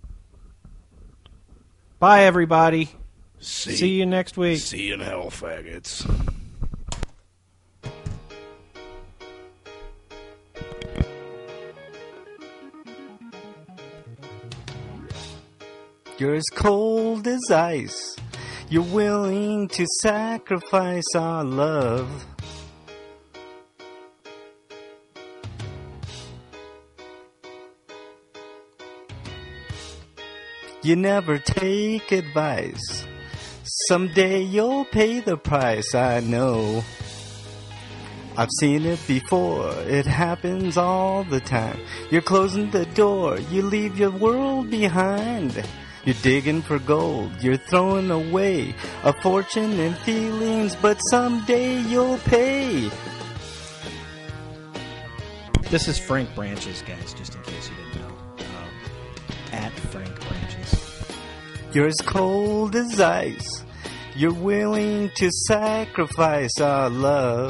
bye, everybody. See, See you next week. See you in hell, faggots. You're as cold as ice. You're willing to sacrifice our love. You never take advice. Someday you'll pay the price, I know. I've seen it before, it happens all the time. You're closing the door, you leave your world behind. You're digging for gold, you're throwing away a fortune and feelings, but someday you'll pay. This is Frank Branches, guys, just in case you didn't know. Um, at Frank Branches. You're as cold as ice. You're willing to sacrifice our love.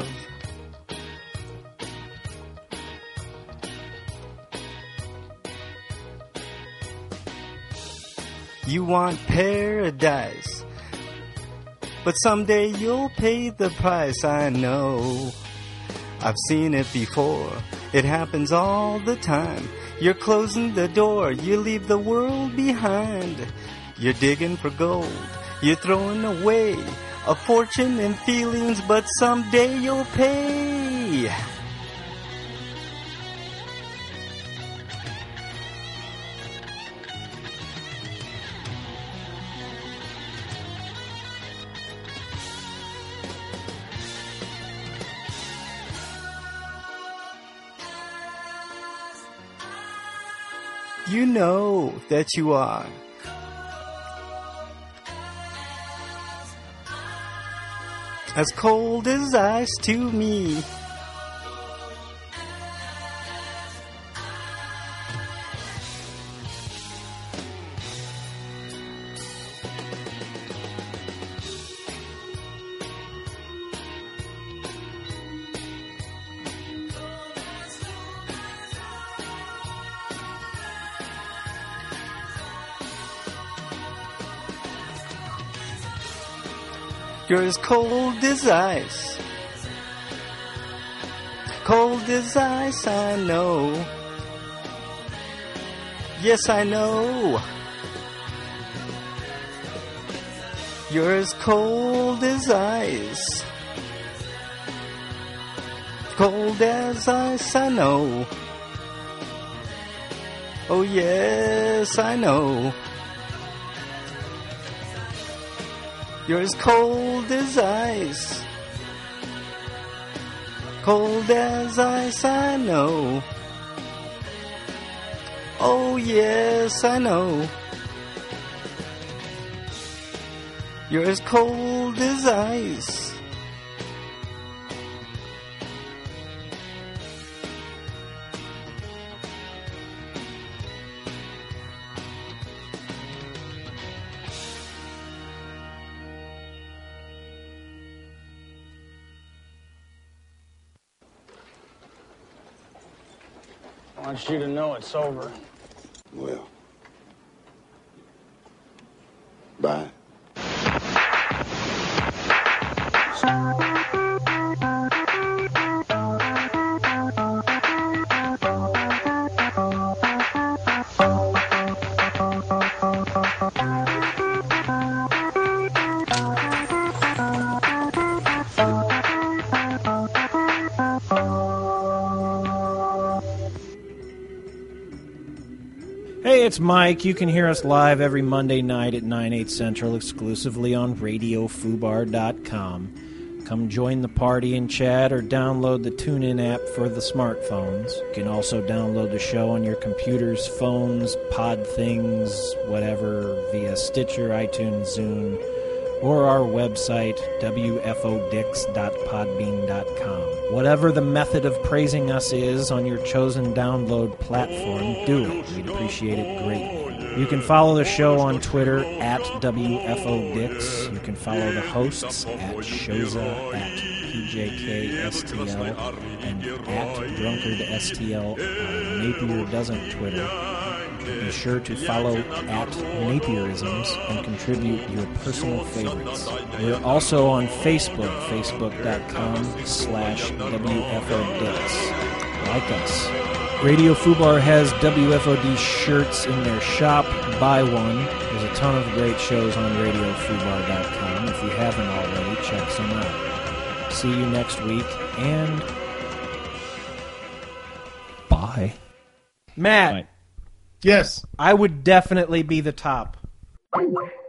You want paradise, but someday you'll pay the price, I know. I've seen it before, it happens all the time. You're closing the door, you leave the world behind. You're digging for gold, you're throwing away a fortune and feelings, but someday you'll pay. You know that you are. As cold as ice to me. You're as cold as ice. Cold as ice, I know. Yes, I know. You're as cold as ice. Cold as ice, I know. Oh, yes, I know. You're as cold as ice. Cold as ice, I know. Oh, yes, I know. You're as cold as ice. I want you to know it's over. Well, bye. Hey, it's Mike. You can hear us live every Monday night at nine, eight Central, exclusively on radio fubar dot com. Come join the party and chat or download the TuneIn app for the smartphones. You can also download the show on your computers, phones, pod things, whatever, via Stitcher, iTunes, Zune, or our website, w f o dix dot podbean dot com. Whatever the method of praising us is on your chosen download platform, do it. We'd appreciate it greatly. You can follow the show on Twitter at W F O Dix. You can follow the hosts at Shoza, at P J K S T L, and at Drunkard S T L on Napier Doesn't Twitter. Be sure to follow at Napierisms and contribute your personal favorites. We're also on Facebook, facebook.com slash WFODix. Like us. Radio Fubar has W F O D shirts in their shop. Buy one. There's a ton of great shows on radio fubar dot com. If you haven't already, check some out. See you next week, and bye. Matt. Yes. I would definitely be the top.